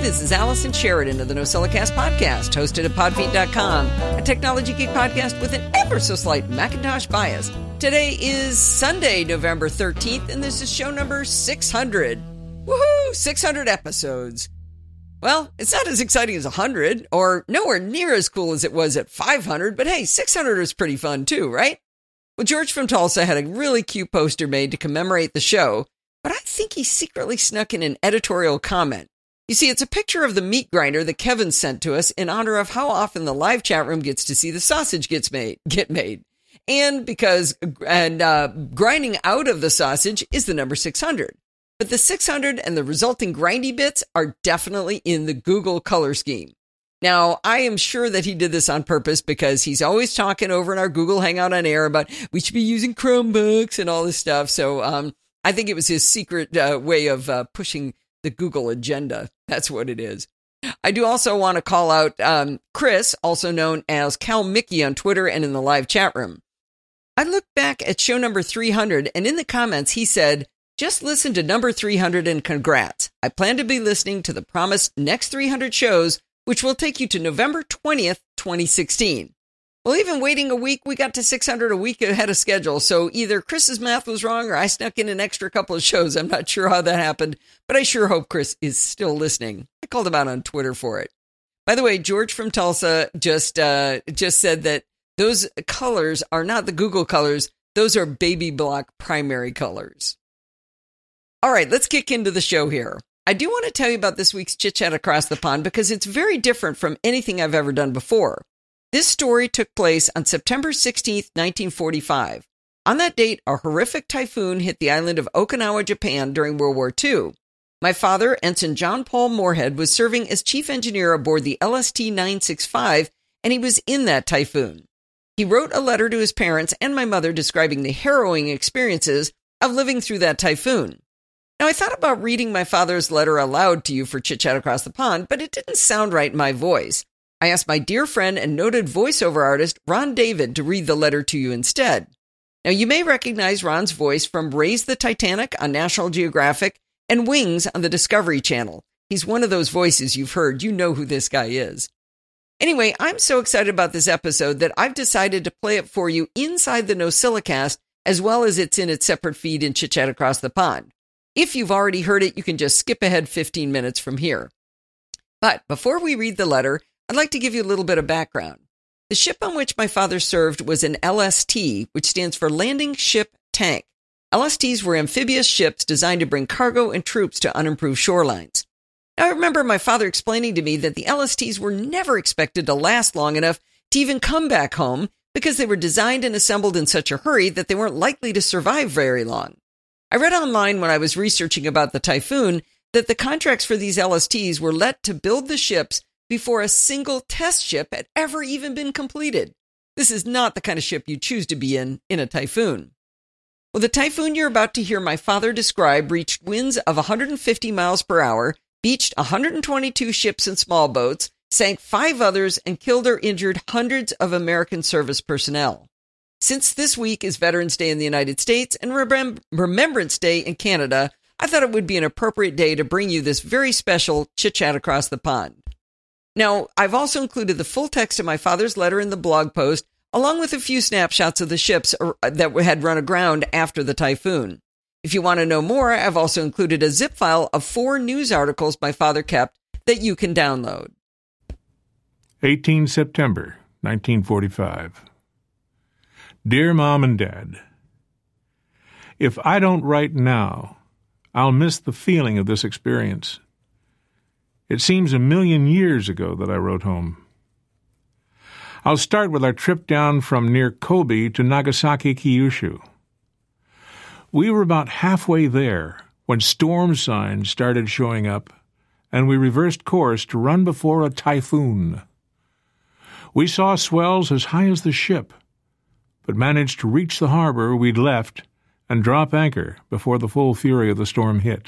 This is Allison Sheridan of the NosillaCast podcast, hosted at podfeet.com, a technology geek podcast with an ever-so-slight Macintosh bias. Today is Sunday, November 13th, and this is show number 600. Woohoo! 600 episodes. Well, it's not as exciting as 100, or nowhere near as cool as it was at 500, but hey, 600 is pretty fun too, right? Well, George from Tulsa had a really cute poster made to commemorate the show, but I think he secretly snuck in an editorial comment. You see, it's a picture of the meat grinder that Kevin sent to us in honor of how often the live chat room gets to see the sausage get made. And because grinding out of the sausage is the number 600. But the 600 and the resulting grindy bits are definitely in the Google color scheme. Now, I am sure that he did this on purpose because he's always talking over in our Google Hangout on air about we should be using Chromebooks and all this stuff. So I think it was his secret way of pushing the Google agenda. That's what it is. I do also want to call out Chris, also known as Cal Mickey on Twitter and in the live chat room. I looked back at show number 300, and in the comments he said, "Just listen to number 300 and congrats. I plan to be listening to the promised next 300 shows, which will take you to November 20th, 2016. Well, even waiting a week, we got to 600 a week ahead of schedule. So either Chris's math was wrong or I snuck in an extra couple of shows. I'm not sure how that happened, but I sure hope Chris is still listening. I called him out on Twitter for it. By the way, George from Tulsa just said that those colors are not the Google colors. Those are baby block primary colors. All right, let's kick into the show here. I do want to tell you about this week's Chit Chat Across the Pond because it's very different from anything I've ever done before. This story took place on September 16th, 1945. On that date, a horrific typhoon hit the island of Okinawa, Japan during World War II. My father, Ensign John Paul Moorhead, was serving as chief engineer aboard the LST-965, and he was in that typhoon. He wrote a letter to his parents and my mother describing the harrowing experiences of living through that typhoon. Now, I thought about reading my father's letter aloud to you for Chit Chat Across the Pond, but it didn't sound right in my voice. I asked my dear friend and noted voiceover artist, Ron David, to read the letter to you instead. Now, you may recognize Ron's voice from Raise the Titanic on National Geographic and Wings on the Discovery Channel. He's one of those voices you've heard. You know who this guy is. Anyway, I'm so excited about this episode that I've decided to play it for you inside the NosillaCast, as well as it's in its separate feed in Chit Chat Across the Pond. If you've already heard it, you can just skip ahead 15 minutes from here. But before we read the letter, I'd like to give you a little bit of background. The ship on which my father served was an LST, which stands for Landing Ship Tank. LSTs were amphibious ships designed to bring cargo and troops to unimproved shorelines. Now, I remember my father explaining to me that the LSTs were never expected to last long enough to even come back home because they were designed and assembled in such a hurry that they weren't likely to survive very long. I read online when I was researching about the typhoon that the contracts for these LSTs were let to build the ships before a single test ship had ever even been completed. This is not the kind of ship you choose to be in a typhoon. Well, the typhoon you're about to hear my father describe reached winds of 150 miles per hour, beached 122 ships and small boats, sank 5 others, and killed or injured hundreds of American service personnel. Since this week is Veterans Day in the United States and Remembrance Day in Canada, I thought it would be an appropriate day to bring you this very special Chit Chat Across the Pond. Now, I've also included the full text of my father's letter in the blog post, along with a few snapshots of the ships that had run aground after the typhoon. If you want to know more, I've also included a zip file of 4 news articles my father kept that you can download. 18 September, 1945. Dear Mom and Dad, if I don't write now, I'll miss the feeling of this experience. It seems 1,000,000 years ago that I wrote home. I'll start with our trip down from near Kobe to Nagasaki, Kyushu. We were about halfway there when storm signs started showing up, and we reversed course to run before a typhoon. We saw swells as high as the ship, but managed to reach the harbor we'd left and drop anchor before the full fury of the storm hit.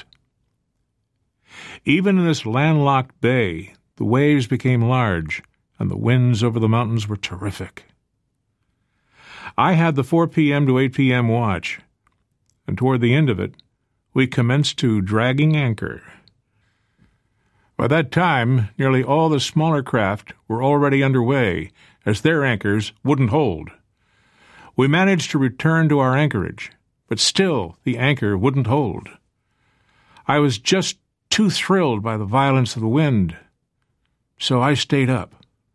Even in this landlocked bay, the waves became large, and the winds over the mountains were terrific. I had the 4 p.m. to 8 p.m. watch, and toward the end of it, we commenced to dragging anchor. By that time, nearly all the smaller craft were already underway, as their anchors wouldn't hold. We managed to return to our anchorage, but still the anchor wouldn't hold. I was just too thrilled by the violence of the wind, so I stayed up.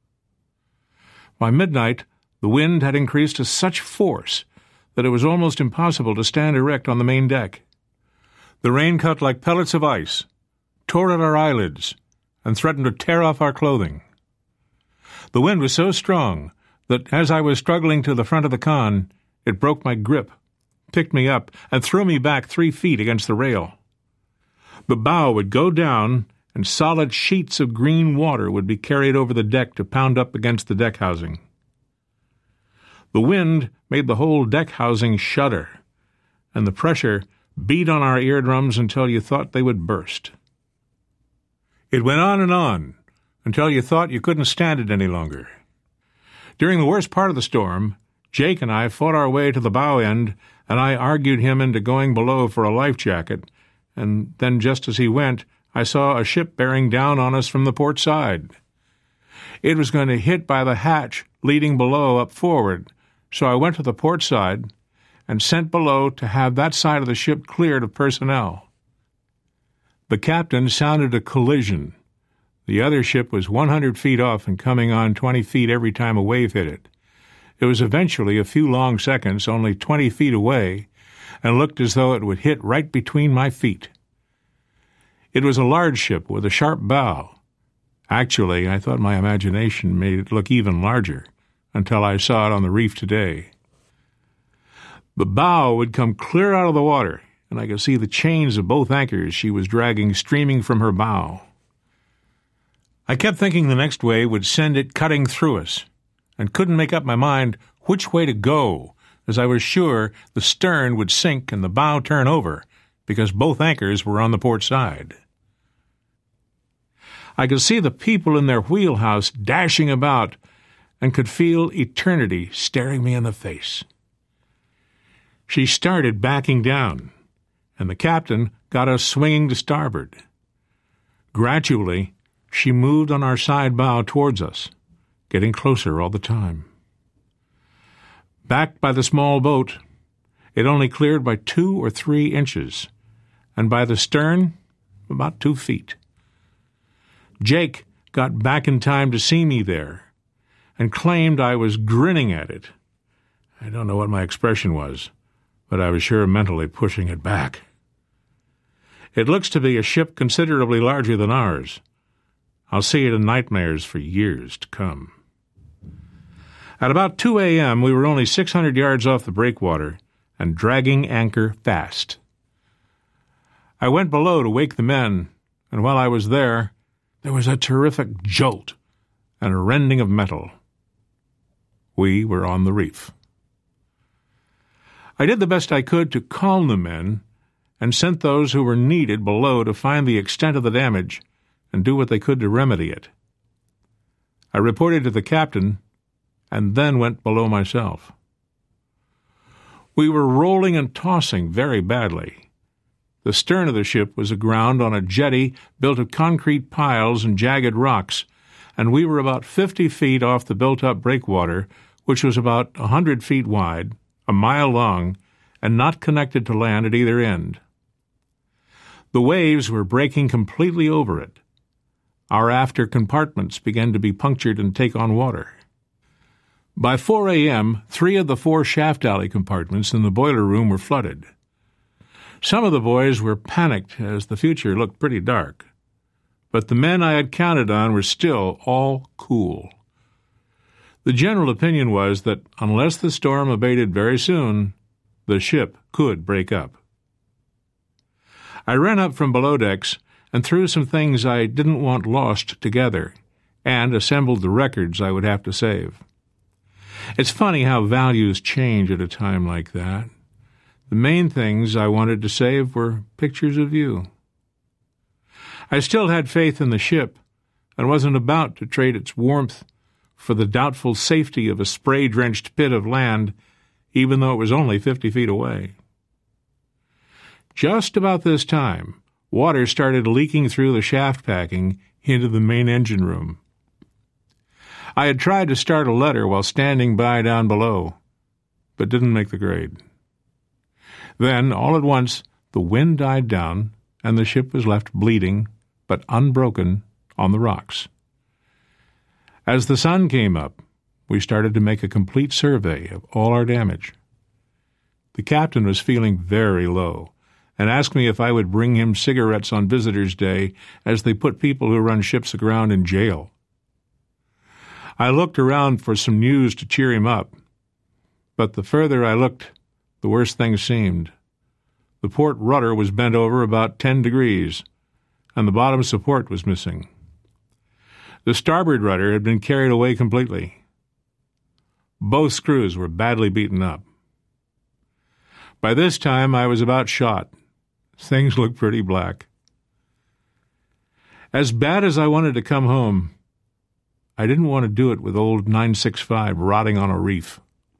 By midnight, the wind had increased to such force that it was almost impossible to stand erect on the main deck. The rain cut like pellets of ice, tore at our eyelids, and threatened to tear off our clothing. The wind was so strong that as I was struggling to the front of the con, it broke my grip, picked me up, and threw me back 3 feet against the rail. The bow would go down, and solid sheets of green water would be carried over the deck to pound up against the deck housing. The wind made the whole deck housing shudder, and the pressure beat on our eardrums until you thought they would burst. It went on, until you thought you couldn't stand it any longer. During the worst part of the storm, Jake and I fought our way to the bow end, and I argued him into going below for a life jacket, and then just as he went, I saw a ship bearing down on us from the port side. It was going to hit by the hatch leading below up forward, so I went to the port side and sent below to have that side of the ship cleared of personnel. The captain sounded a collision. The other ship was 100 feet off and coming on 20 feet every time a wave hit it. It was eventually a few long seconds, only 20 feet away, and looked as though it would hit right between my feet. It was a large ship with a sharp bow. Actually, I thought my imagination made it look even larger, until I saw it on the reef today. The bow would come clear out of the water, and I could see the chains of both anchors she was dragging streaming from her bow. I kept thinking the next wave would send it cutting through us, and couldn't make up my mind which way to go, as I was sure the stern would sink and the bow turn over, because both anchors were on the port side. I could see the people in their wheelhouse dashing about, and could feel eternity staring me in the face. She started backing down, and the captain got us swinging to starboard. Gradually, she moved on our side bow towards us, getting closer all the time. Backed by the small boat, it only cleared by 2 or 3 inches, and by the stern, about 2 feet. Jake got back in time to see me there, and claimed I was grinning at it. I don't know what my expression was, but I was sure mentally pushing it back. It looks to be a ship considerably larger than ours. I'll see it in nightmares for years to come. At about 2 a.m., we were only 600 yards off the breakwater and dragging anchor fast. I went below to wake the men, and while I was there was a terrific jolt and a rending of metal. We were on the reef. I did the best I could to calm the men and sent those who were needed below to find the extent of the damage and do what they could to remedy it. I reported to the captain and then went below myself. We were rolling and tossing very badly. The stern of the ship was aground on a jetty built of concrete piles and jagged rocks, and we were about 50 feet off the built-up breakwater, which was about 100 feet wide, a mile long, and not connected to land at either end. The waves were breaking completely over it. Our after compartments began to be punctured and take on water. By 4 a.m., 3 of the 4 shaft alley compartments in the boiler room were flooded. Some of the boys were panicked as the future looked pretty dark, but the men I had counted on were still all cool. The general opinion was that unless the storm abated very soon, the ship could break up. I ran up from below decks and threw some things I didn't want lost together, and assembled the records I would have to save. It's funny how values change at a time like that. The main things I wanted to save were pictures of you. I still had faith in the ship, and wasn't about to trade its warmth for the doubtful safety of a spray-drenched pit of land, even though it was only 50 feet away. Just about this time, water started leaking through the shaft packing into the main engine room. I had tried to start a letter while standing by down below, but didn't make the grade. Then, all at once, the wind died down, and the ship was left bleeding, but unbroken, on the rocks. As the sun came up, we started to make a complete survey of all our damage. The captain was feeling very low, and asked me if I would bring him cigarettes on Visitors' Day, as they put people who run ships aground in jail. I looked around for some news to cheer him up, but the further I looked, the worse things seemed. The port rudder was bent over about 10 degrees, and the bottom support was missing. The starboard rudder had been carried away completely. Both screws were badly beaten up. By this time, I was about shot. Things looked pretty black. As bad as I wanted to come home, I didn't want to do it with old 965 rotting on a reef.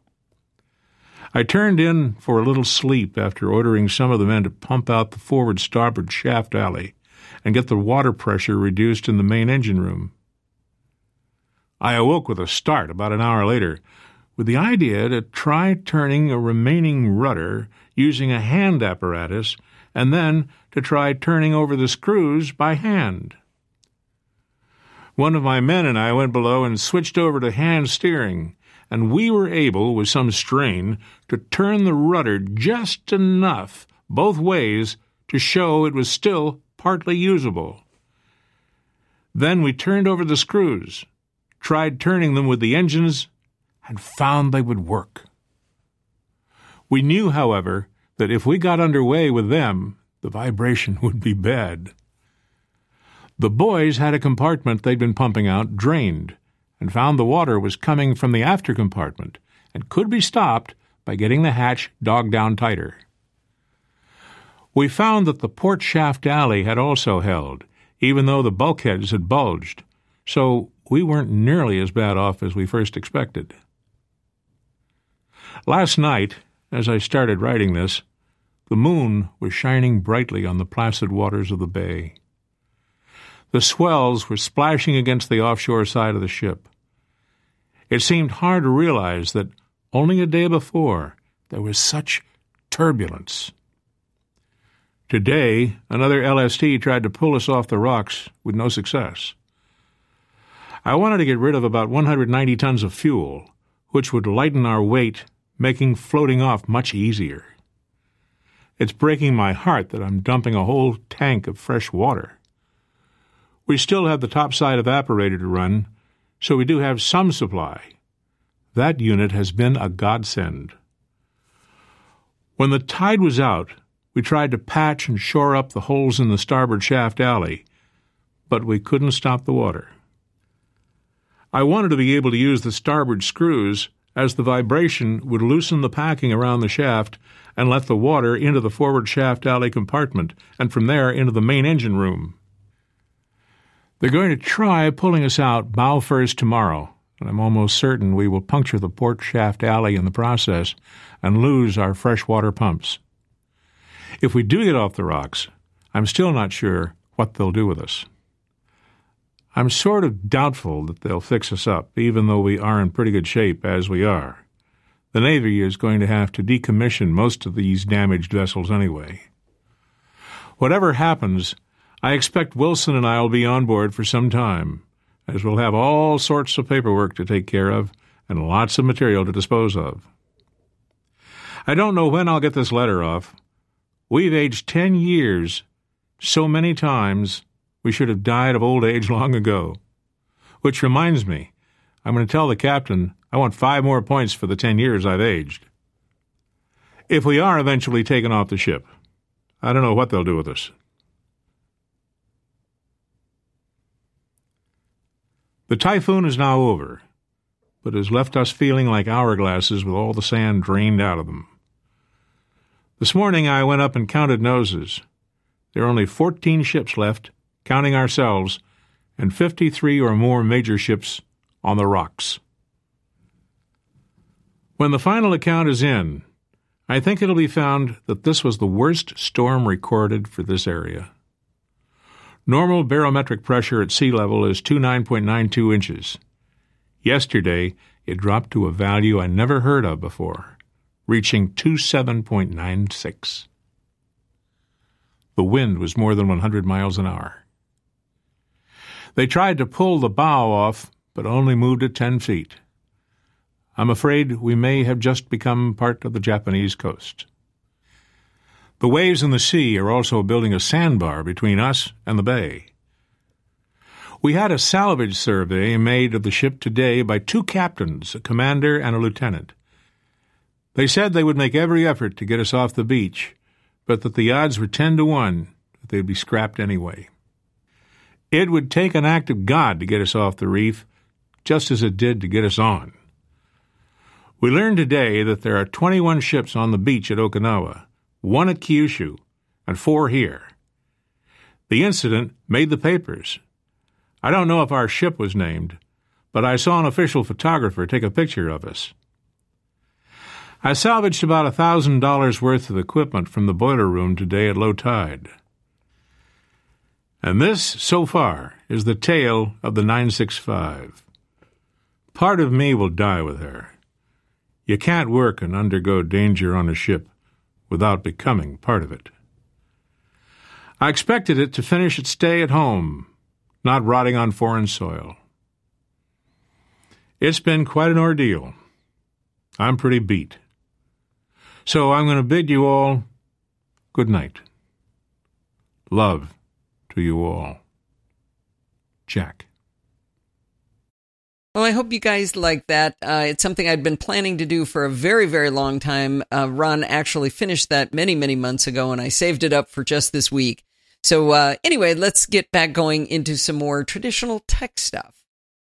I turned in for a little sleep after ordering some of the men to pump out the forward starboard shaft alley and get the water pressure reduced in the main engine room. I awoke with a start about an hour later, with the idea to try turning a remaining rudder using a hand apparatus and then to try turning over the screws by hand. One of my men and I went below and switched over to hand steering, and we were able, with some strain, to turn the rudder just enough both ways to show it was still partly usable. Then we turned over the screws, tried turning them with the engines, and found they would work. We knew, however, that if we got underway with them, the vibration would be bad. The boys had a compartment they'd been pumping out drained, and found the water was coming from the after compartment and could be stopped by getting the hatch dogged down tighter. We found that the port shaft alley had also held, even though the bulkheads had bulged, so we weren't nearly as bad off as we first expected. Last night, as I started writing this, the moon was shining brightly on the placid waters of the bay. The swells were splashing against the offshore side of the ship. It seemed hard to realize that only a day before there was such turbulence. Today, another LST tried to pull us off the rocks with no success. I wanted to get rid of about 190 tons of fuel, which would lighten our weight, making floating off much easier. It's breaking my heart that I'm dumping a whole tank of fresh water. We still have the topside evaporator to run, so we do have some supply. That unit has been a godsend. When the tide was out, we tried to patch and shore up the holes in the starboard shaft alley, but we couldn't stop the water. I wanted to be able to use the starboard screws, as the vibration would loosen the packing around the shaft and let the water into the forward shaft alley compartment, and from there into the main engine room. They're going to try pulling us out bow first tomorrow, and I'm almost certain we will puncture the port shaft alley in the process and lose our freshwater pumps. If we do get off the rocks, I'm still not sure what they'll do with us. I'm sort of doubtful that they'll fix us up, even though we are in pretty good shape as we are. The Navy is going to have to decommission most of these damaged vessels anyway. Whatever happens, I expect Wilson and I will be on board for some time, as we'll have all sorts of paperwork to take care of and lots of material to dispose of. I don't know when I'll get this letter off. We've aged 10 years, so many times we should have died of old age long ago. Which reminds me, I'm going to tell the captain I want 5 more points for the 10 years I've aged. If we are eventually taken off the ship, I don't know what they'll do with us. The typhoon is now over, but has left us feeling like hourglasses with all the sand drained out of them. This morning I went up and counted noses. There are only 14 ships left, counting ourselves, and 53 or more major ships on the rocks. When the final account is in, I think it'll be found that this was the worst storm recorded for this area. Normal barometric pressure at sea level is 29.92 inches. Yesterday, it dropped to a value I never heard of before, reaching 27.96. The wind was more than 100 miles an hour. They tried to pull the bow off, but only moved it 10 feet. I'm afraid we may have just become part of the Japanese coast. The waves in the sea are also building a sandbar between us and the bay. We had a salvage survey made of the ship today by 2 captains, a commander and a lieutenant. They said they would make every effort to get us off the beach, but that the odds were 10-1 that they'd be scrapped anyway. It would take an act of God to get us off the reef, just as it did to get us on. We learned today that there are 21 ships on the beach at Okinawa, 1 at Kyushu, and 4 here. The incident made the papers. I don't know if our ship was named, but I saw an official photographer take a picture of us. I salvaged about $1,000 worth of equipment from the boiler room today at low tide. And this, so far, is the tale of the 965. Part of me will die with her. You can't work and undergo danger on a ship without becoming part of it. I expected it to finish its stay at home, not rotting on foreign soil. It's been quite an ordeal. I'm pretty beat. So I'm going to bid you all good night. Love to you all. Jack. Well, I hope you guys like that. It's something I'd been planning to do for a very, very long time. Ron actually finished that many, many months ago, and I saved it up for just this week. So anyway, let's get back going into some more traditional tech stuff.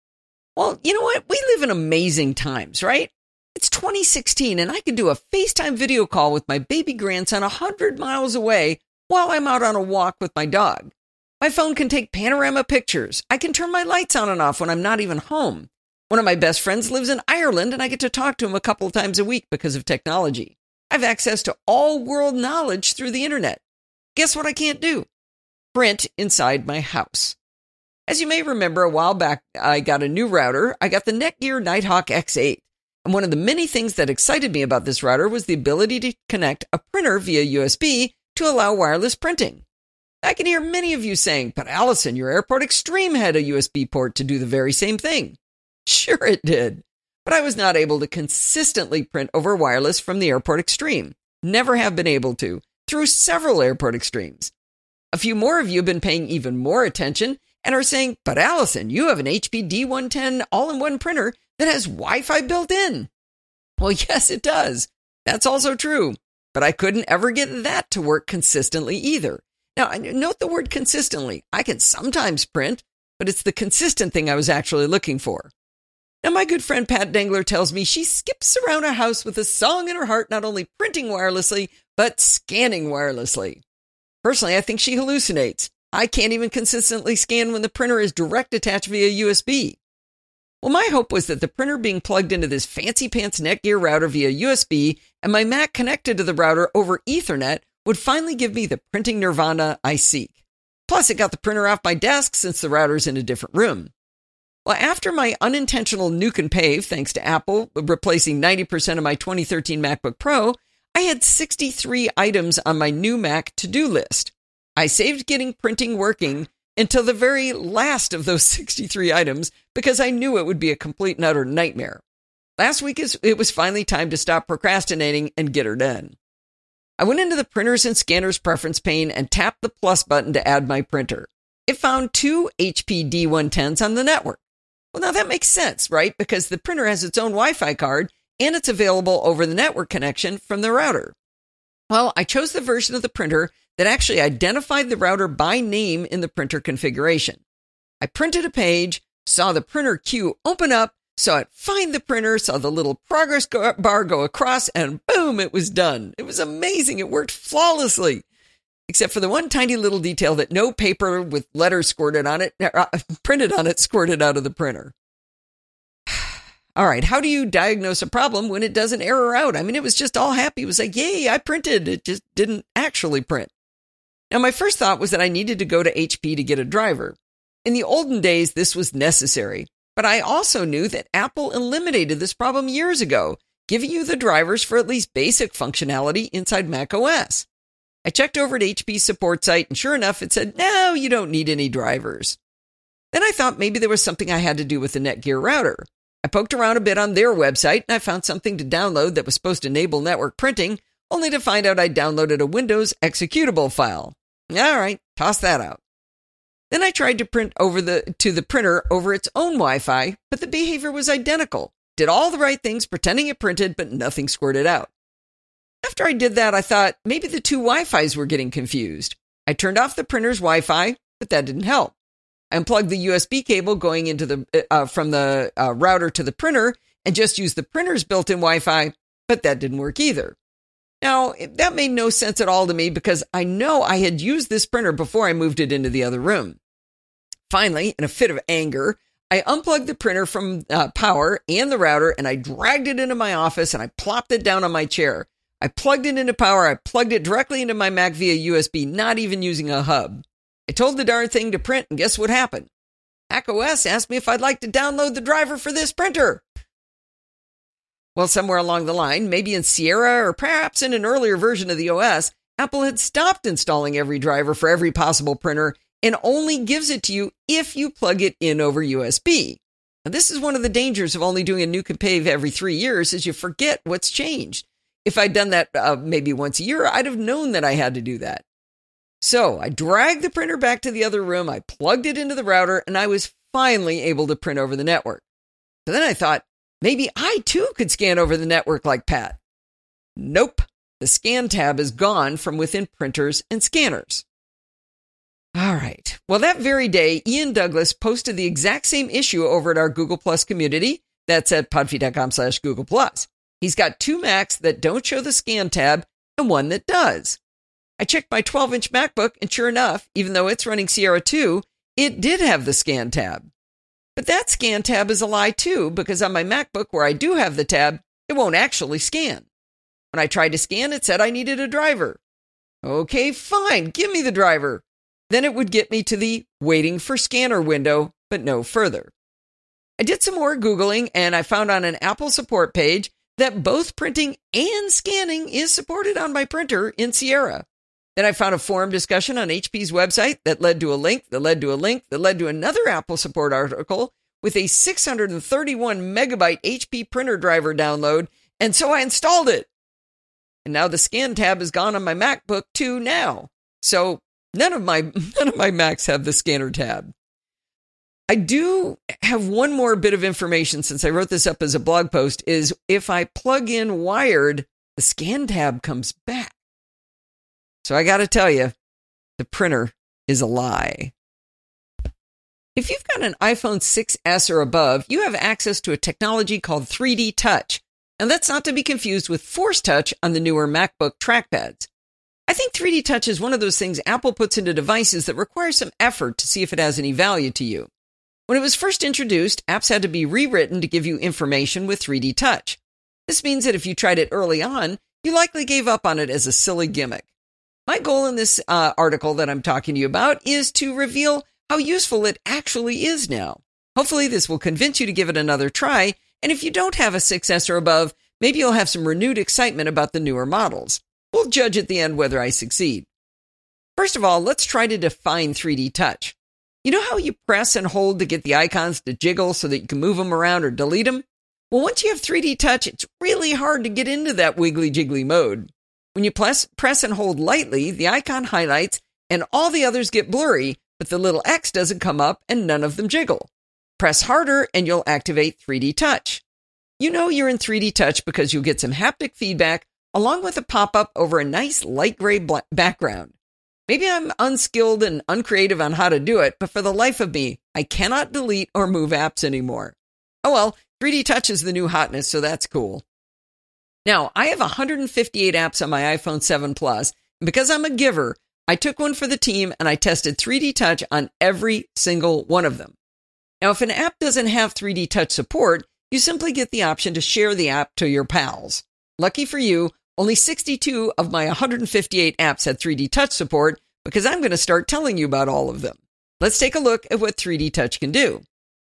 Well, you know what? We live in amazing times, right? It's 2016, and I can do a FaceTime video call with my baby grandson 100 miles away while I'm out on a walk with my dog. My phone can take panorama pictures. I can turn my lights on and off when I'm not even home. One of my best friends lives in Ireland, and I get to talk to him a couple of times a week because of technology. I have access to all world knowledge through the internet. Guess what I can't do? Print inside my house. As you may remember, a while back, I got a new router. I got the Netgear Nighthawk X8. And one of the many things that excited me about this router was the ability to connect a printer via USB to allow wireless printing. I can hear many of you saying, but Allison, your Airport Extreme had a USB port to do the very same thing. Sure it did, but I was not able to consistently print over wireless from the Airport Extreme. Never have been able to, through several Airport Extremes. A few more of you have been paying even more attention and are saying, but Allison, you have an HP D110 all-in-one printer that has Wi-Fi built in. Well, yes, it does. That's also true, but I couldn't ever get that to work consistently either. Now, note the word consistently. I can sometimes print, but it's the consistent thing I was actually looking for. Now, my good friend Pat Dengler tells me she skips around a house with a song in her heart, not only printing wirelessly, but scanning wirelessly. Personally, I think she hallucinates. I can't even consistently scan when the printer is direct attached via USB. Well, my hope was that the printer being plugged into this fancy pants Netgear router via USB and my Mac connected to the router over Ethernet would finally give me the printing nirvana I seek. Plus, it got the printer off my desk since the router's in a different room. Well, after my unintentional nuke and pave, thanks to Apple replacing 90% of my 2013 MacBook Pro, I had 63 items on my new Mac to-do list. I saved getting printing working until the very last of those 63 items because I knew it would be a complete and utter nightmare. Last week, it was finally time to stop procrastinating and get her done. I went into the printers and scanners preference pane and tapped the plus button to add my printer. It found 2 HP D110s on the network. Well, now that makes sense, right? Because the printer has its own Wi-Fi card and it's available over the network connection from the router. Well, I chose the version of the printer that actually identified the router by name in the printer configuration. I printed a page, saw the printer queue open up, saw it find the printer, saw the little progress bar go across, and boom, it was done. It was amazing. It worked flawlessly, except for the one tiny little detail that no paper with letters printed on it squirted out of the printer. All right, how do you diagnose a problem when it doesn't error out? I mean, it was just all happy. It was like, yay, I printed. It just didn't actually print. Now, my first thought was that I needed to go to HP to get a driver. In the olden days, this was necessary, but I also knew that Apple eliminated this problem years ago, giving you the drivers for at least basic functionality inside macOS. I checked over at HP's support site, and sure enough, it said, no, you don't need any drivers. Then I thought maybe there was something I had to do with the Netgear router. I poked around a bit on their website, and I found something to download that was supposed to enable network printing, only to find out I downloaded a Windows executable file. All right, toss that out. Then I tried to print to the printer over its own Wi-Fi, but the behavior was identical. Did all the right things, pretending it printed, but nothing squirted out. After I did that, I thought maybe the two Wi-Fis were getting confused. I turned off the printer's Wi-Fi, but that didn't help. I unplugged the USB cable going into from the router to the printer and just used the printer's built-in Wi-Fi, but that didn't work either. Now, that made no sense at all to me because I know I had used this printer before I moved it into the other room. Finally, in a fit of anger, I unplugged the printer from power and the router, and I dragged it into my office and I plopped it down on my chair. I plugged it into power. I plugged it directly into my Mac via USB, not even using a hub. I told the darn thing to print, and guess what happened? macOS asked me if I'd like to download the driver for this printer. Well, somewhere along the line, maybe in Sierra or perhaps in an earlier version of the OS, Apple had stopped installing every driver for every possible printer and only gives it to you if you plug it in over USB. Now, this is one of the dangers of only doing a new compave every 3 years is you forget what's changed. If I'd done that maybe once a year, I'd have known that I had to do that. So I dragged the printer back to the other room, I plugged it into the router, and I was finally able to print over the network. So then I thought, maybe I too could scan over the network like Pat. Nope, the scan tab is gone from within printers and scanners. All right. Well, that very day, Ian Douglas posted the exact same issue over at our Google Plus community. That's at podfeet.com/Google+. He's got 2 Macs that don't show the scan tab and one that does. I checked my 12-inch MacBook, and sure enough, even though it's running Sierra 2, it did have the scan tab. But that scan tab is a lie too, because on my MacBook where I do have the tab, it won't actually scan. When I tried to scan, it said I needed a driver. Okay, fine, give me the driver. Then it would get me to the waiting for scanner window, but no further. I did some more Googling, and I found on an Apple support page that both printing and scanning is supported on my printer in Sierra. Then I found a forum discussion on HP's website that led to a link, that led to a link, that led to another Apple support article with a 631 megabyte HP printer driver download, and so I installed it. And now the scan tab is gone on my MacBook too now. So none of my Macs have the scanner tab. I do have one more bit of information since I wrote this up as a blog post is if I plug in wired, the scan tab comes back. So I got to tell you, the printer is a lie. If you've got an iPhone 6S or above, you have access to a technology called 3D Touch. And that's not to be confused with Force Touch on the newer MacBook trackpads. I think 3D Touch is one of those things Apple puts into devices that require some effort to see if it has any value to you. When it was first introduced, apps had to be rewritten to give you information with 3D Touch. This means that if you tried it early on, you likely gave up on it as a silly gimmick. My goal in this article that I'm talking to you about is to reveal how useful it actually is now. Hopefully this will convince you to give it another try, and if you don't have a 6S or above, maybe you'll have some renewed excitement about the newer models. We'll judge at the end whether I succeed. First of all, let's try to define 3D Touch. You know how you press and hold to get the icons to jiggle so that you can move them around or delete them? Well, once you have 3D Touch, it's really hard to get into that wiggly jiggly mode. When you press and hold lightly, the icon highlights and all the others get blurry, but the little X doesn't come up and none of them jiggle. Press harder and you'll activate 3D Touch. You know you're in 3D Touch because you'll get some haptic feedback along with a pop-up over a nice light gray background. Maybe I'm unskilled and uncreative on how to do it, but for the life of me, I cannot delete or move apps anymore. Oh well, 3D Touch is the new hotness, so that's cool. Now, I have 158 apps on my iPhone 7 Plus, and because I'm a giver, I took one for the team and I tested 3D Touch on every single one of them. Now, if an app doesn't have 3D Touch support, you simply get the option to share the app to your pals. Lucky for you, only 62 of my 158 apps had 3D Touch support, because I'm going to start telling you about all of them. Let's take a look at what 3D Touch can do.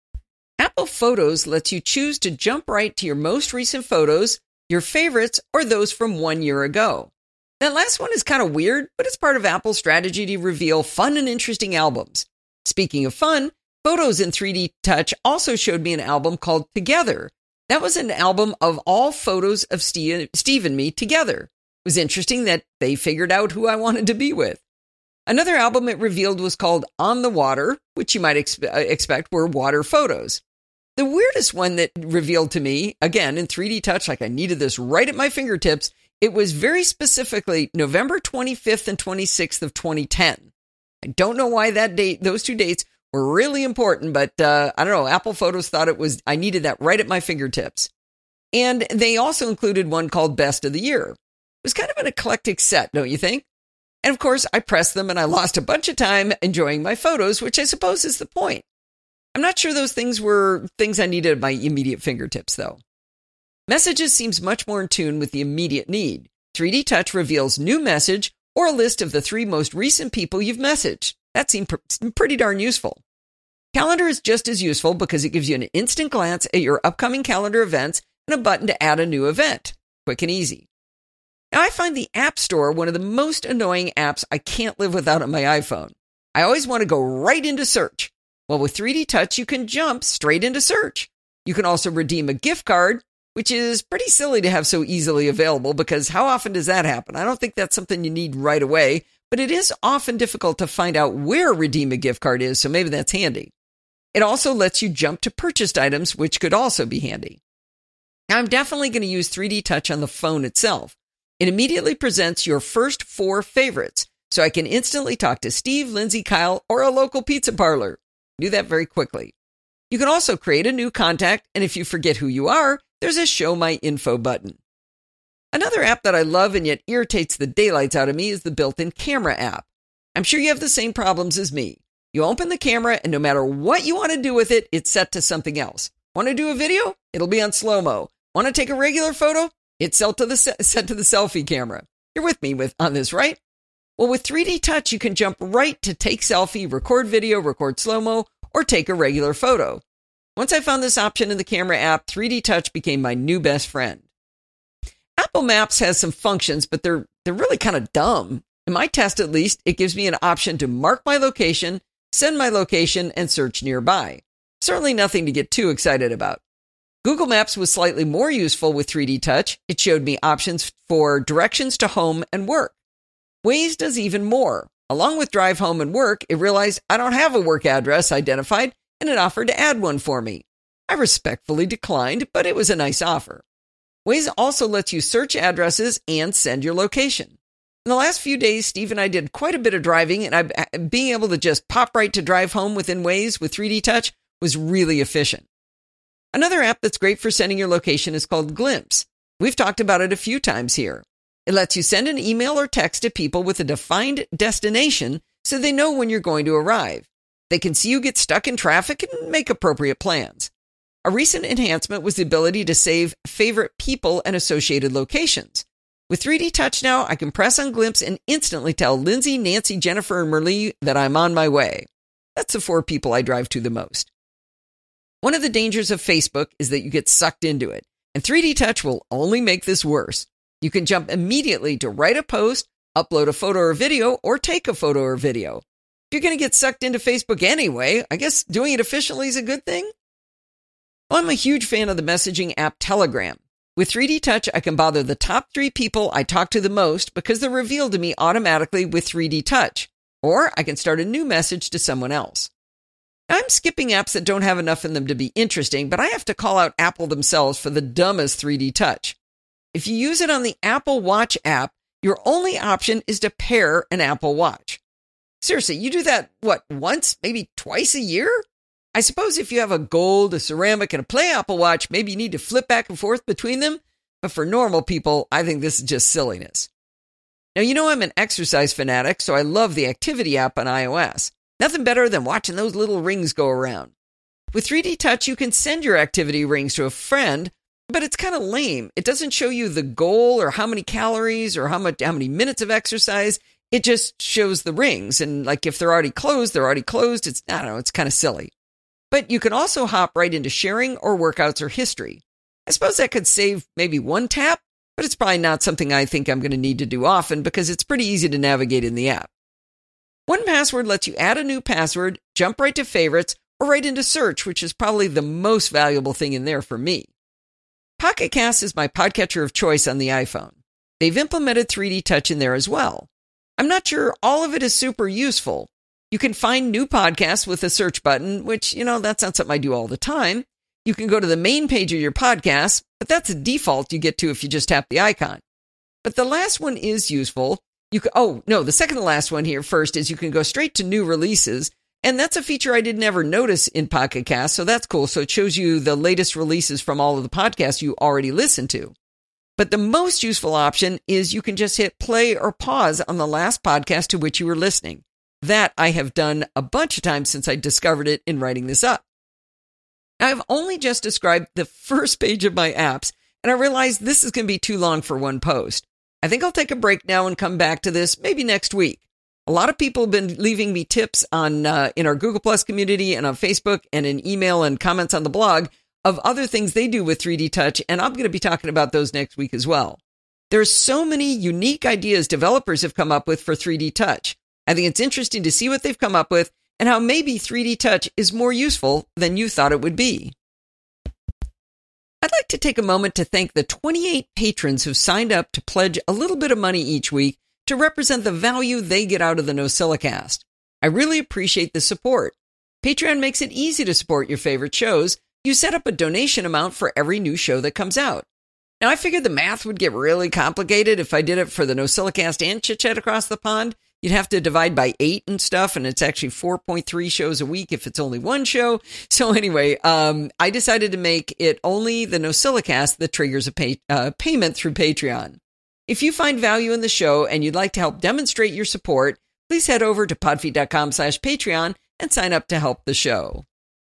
Apple Photos lets you choose to jump right to your most recent photos, your favorites, or those from 1 year ago. That last one is kind of weird, but it's part of Apple's strategy to reveal fun and interesting albums. Speaking of fun, Photos in 3D Touch also showed me an album called Together. That was an album of all photos of Steve and me together. It was interesting that they figured out who I wanted to be with. Another album it revealed was called On the Water, which you might expect were water photos. The weirdest one that revealed to me, again in 3D Touch, like I needed this right at my fingertips, it was very specifically November 25th and 26th of 2010. I don't know why those two dates were really important, but I don't know, Apple Photos thought I needed that right at my fingertips. And they also included one called Best of the Year. It was kind of an eclectic set, don't you think? And of course, I pressed them and I lost a bunch of time enjoying my photos, which I suppose is the point. I'm not sure those things were things I needed at my immediate fingertips, though. Messages seems much more in tune with the immediate need. 3D Touch reveals new message or a list of the 3 most recent people you've messaged. That seemed pretty darn useful. Calendar is just as useful because it gives you an instant glance at your upcoming calendar events and a button to add a new event. Quick and easy. Now, I find the App Store one of the most annoying apps I can't live without on my iPhone. I always want to go right into search. Well, with 3D Touch, you can jump straight into search. You can also redeem a gift card, which is pretty silly to have so easily available because how often does that happen? I don't think that's something you need right away, but it is often difficult to find out where redeem a gift card is, so maybe that's handy. It also lets you jump to purchased items, which could also be handy. Now, I'm definitely going to use 3D Touch on the phone itself. It immediately presents your first 4 favorites, so I can instantly talk to Steve, Lindsay, Kyle, or a local pizza parlor. Do that very quickly. You can also create a new contact, and if you forget who you are, there's a Show My Info button. Another app that I love and yet irritates the daylights out of me is the built-in camera app. I'm sure you have the same problems as me. You open the camera, and no matter what you want to do with it, it's set to something else. Want to do a video? It'll be on slow-mo. Want to take a regular photo? It's set to the selfie camera. You're with me on this, right? Well, with 3D Touch, you can jump right to take selfie, record video, record slow-mo, or take a regular photo. Once I found this option in the camera app, 3D Touch became my new best friend. Apple Maps has some functions, but they're really kind of dumb. In my test, at least, it gives me an option to mark my location, send my location, and search nearby. Certainly nothing to get too excited about. Google Maps was slightly more useful with 3D Touch. It showed me options for directions to home and work. Waze does even more. Along with drive home and work, it realized I don't have a work address identified, and it offered to add one for me. I respectfully declined, but it was a nice offer. Waze also lets you search addresses and send your location. In the last few days, Steve and I did quite a bit of driving, and being able to just pop right to drive home within Waze with 3D Touch was really efficient. Another app that's great for sending your location is called Glimpse. We've talked about it a few times here. It lets you send an email or text to people with a defined destination so they know when you're going to arrive. They can see you get stuck in traffic and make appropriate plans. A recent enhancement was the ability to save favorite people and associated locations. With 3D Touch now, I can press on Glimpse and instantly tell Lindsay, Nancy, Jennifer, and Merle that I'm on my way. That's the 4 people I drive to the most. One of the dangers of Facebook is that you get sucked into it, and 3D Touch will only make this worse. You can jump immediately to write a post, upload a photo or video, or take a photo or video. If you're going to get sucked into Facebook anyway, I guess doing it efficiently is a good thing. Well, I'm a huge fan of the messaging app Telegram. With 3D Touch, I can bother the top 3 people I talk to the most because they're revealed to me automatically with 3D Touch, or I can start a new message to someone else. I'm skipping apps that don't have enough in them to be interesting, but I have to call out Apple themselves for the dumbest 3D Touch. If you use it on the Apple Watch app, your only option is to pair an Apple Watch. Seriously, you do that, once, maybe twice a year? I suppose if you have a gold, a ceramic, and a Play Apple Watch, maybe you need to flip back and forth between them. But for normal people, I think this is just silliness. Now, you know I'm an exercise fanatic, so I love the Activity app on iOS. Nothing better than watching those little rings go around. With 3D Touch, you can send your activity rings to a friend, but it's kind of lame. It doesn't show you the goal or how many calories or how many minutes of exercise. It just shows the rings. And like if they're already closed, they're already closed. It's, I don't know, it's kind of silly. But you can also hop right into sharing or workouts or history. I suppose that could save maybe one tap, but it's probably not something I think I'm going to need to do often because it's pretty easy to navigate in the app. 1Password lets you add a new password, jump right to favorites, or right into search, which is probably the most valuable thing in there for me. Pocket Cast is my podcatcher of choice on the iPhone. They've implemented 3D Touch in there as well. I'm not sure all of it is super useful. You can find new podcasts with a search button, which, that's not something I do all the time. You can go to the main page of your podcast, but that's a default you get to if you just tap the icon. But the last one is useful. The second to last one here first is you can go straight to new releases, and that's a feature I didn't ever notice in Pocket Cast, so that's cool. So it shows you the latest releases from all of the podcasts you already listen to. But the most useful option is you can just hit play or pause on the last podcast to which you were listening. That I have done a bunch of times since I discovered it in writing this up. I've only just described the first page of my apps, and I realized this is going to be too long for one post. I think I'll take a break now and come back to this maybe next week. A lot of people have been leaving me tips on in our Google Plus community and on Facebook and in email and comments on the blog of other things they do with 3D Touch, and I'm going to be talking about those next week as well. There's so many unique ideas developers have come up with for 3D Touch. I think it's interesting to see what they've come up with and how maybe 3D Touch is more useful than you thought it would be. I'd like to take a moment to thank the 28 patrons who've signed up to pledge a little bit of money each week to represent the value they get out of the NosillaCast. I really appreciate the support. Patreon makes it easy to support your favorite shows. You set up a donation amount for every new show that comes out. Now, I figured the math would get really complicated if I did it for the NosillaCast and Chit Chat Across the Pond. You'd have to divide by 8 and stuff, and it's actually 4.3 shows a week if it's only one show. So anyway, I decided to make it only the NosillaCast that triggers a payment through Patreon. If you find value in the show and you'd like to help demonstrate your support, please head over to podfeet.com/Patreon and sign up to help the show.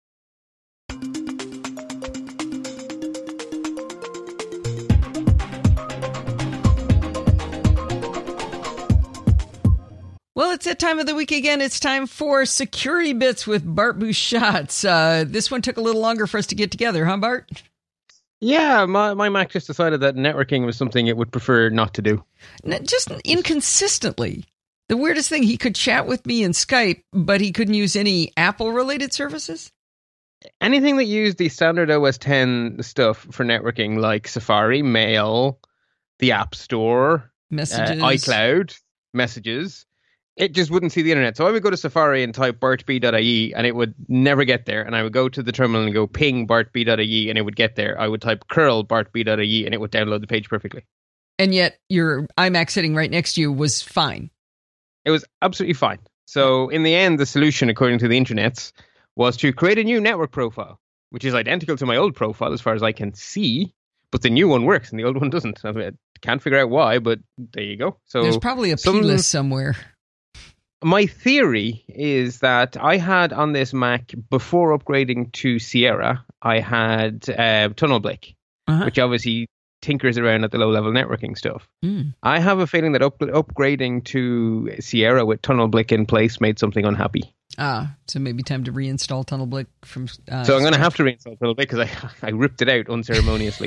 Well, it's that time of the week again. It's time for Security Bits with Bart Busschots. This one took a little longer for us to get together, huh, Bart? Yeah, my Mac just decided that networking was something it would prefer not to do. Just inconsistently. The weirdest thing, he could chat with me in Skype, but he couldn't use any Apple-related services? Anything that used the standard OS X stuff for networking, like Safari, Mail, the App Store, Messages, iCloud, Messages, it just wouldn't see the internet. So I would go to Safari and type bartb.ie and it would never get there. And I would go to the terminal and go ping bartb.ie and it would get there. I would type curl bartb.ie and it would download the page perfectly. And yet your iMac sitting right next to you was fine. It was absolutely fine. So in the end, the solution, according to the internets, was to create a new network profile, which is identical to my old profile as far as I can see. But the new one works and the old one doesn't. I can't figure out why, but there you go. So there's probably a plist somewhere. My theory is that I had on this Mac, before upgrading to Sierra, I had TunnelBlick, which obviously tinkers around at the low-level networking stuff. I have a feeling that upgrading to Sierra with TunnelBlick in place made something unhappy. So maybe time to reinstall TunnelBlick from... so I'm going to have to reinstall TunnelBlick because I ripped it out unceremoniously.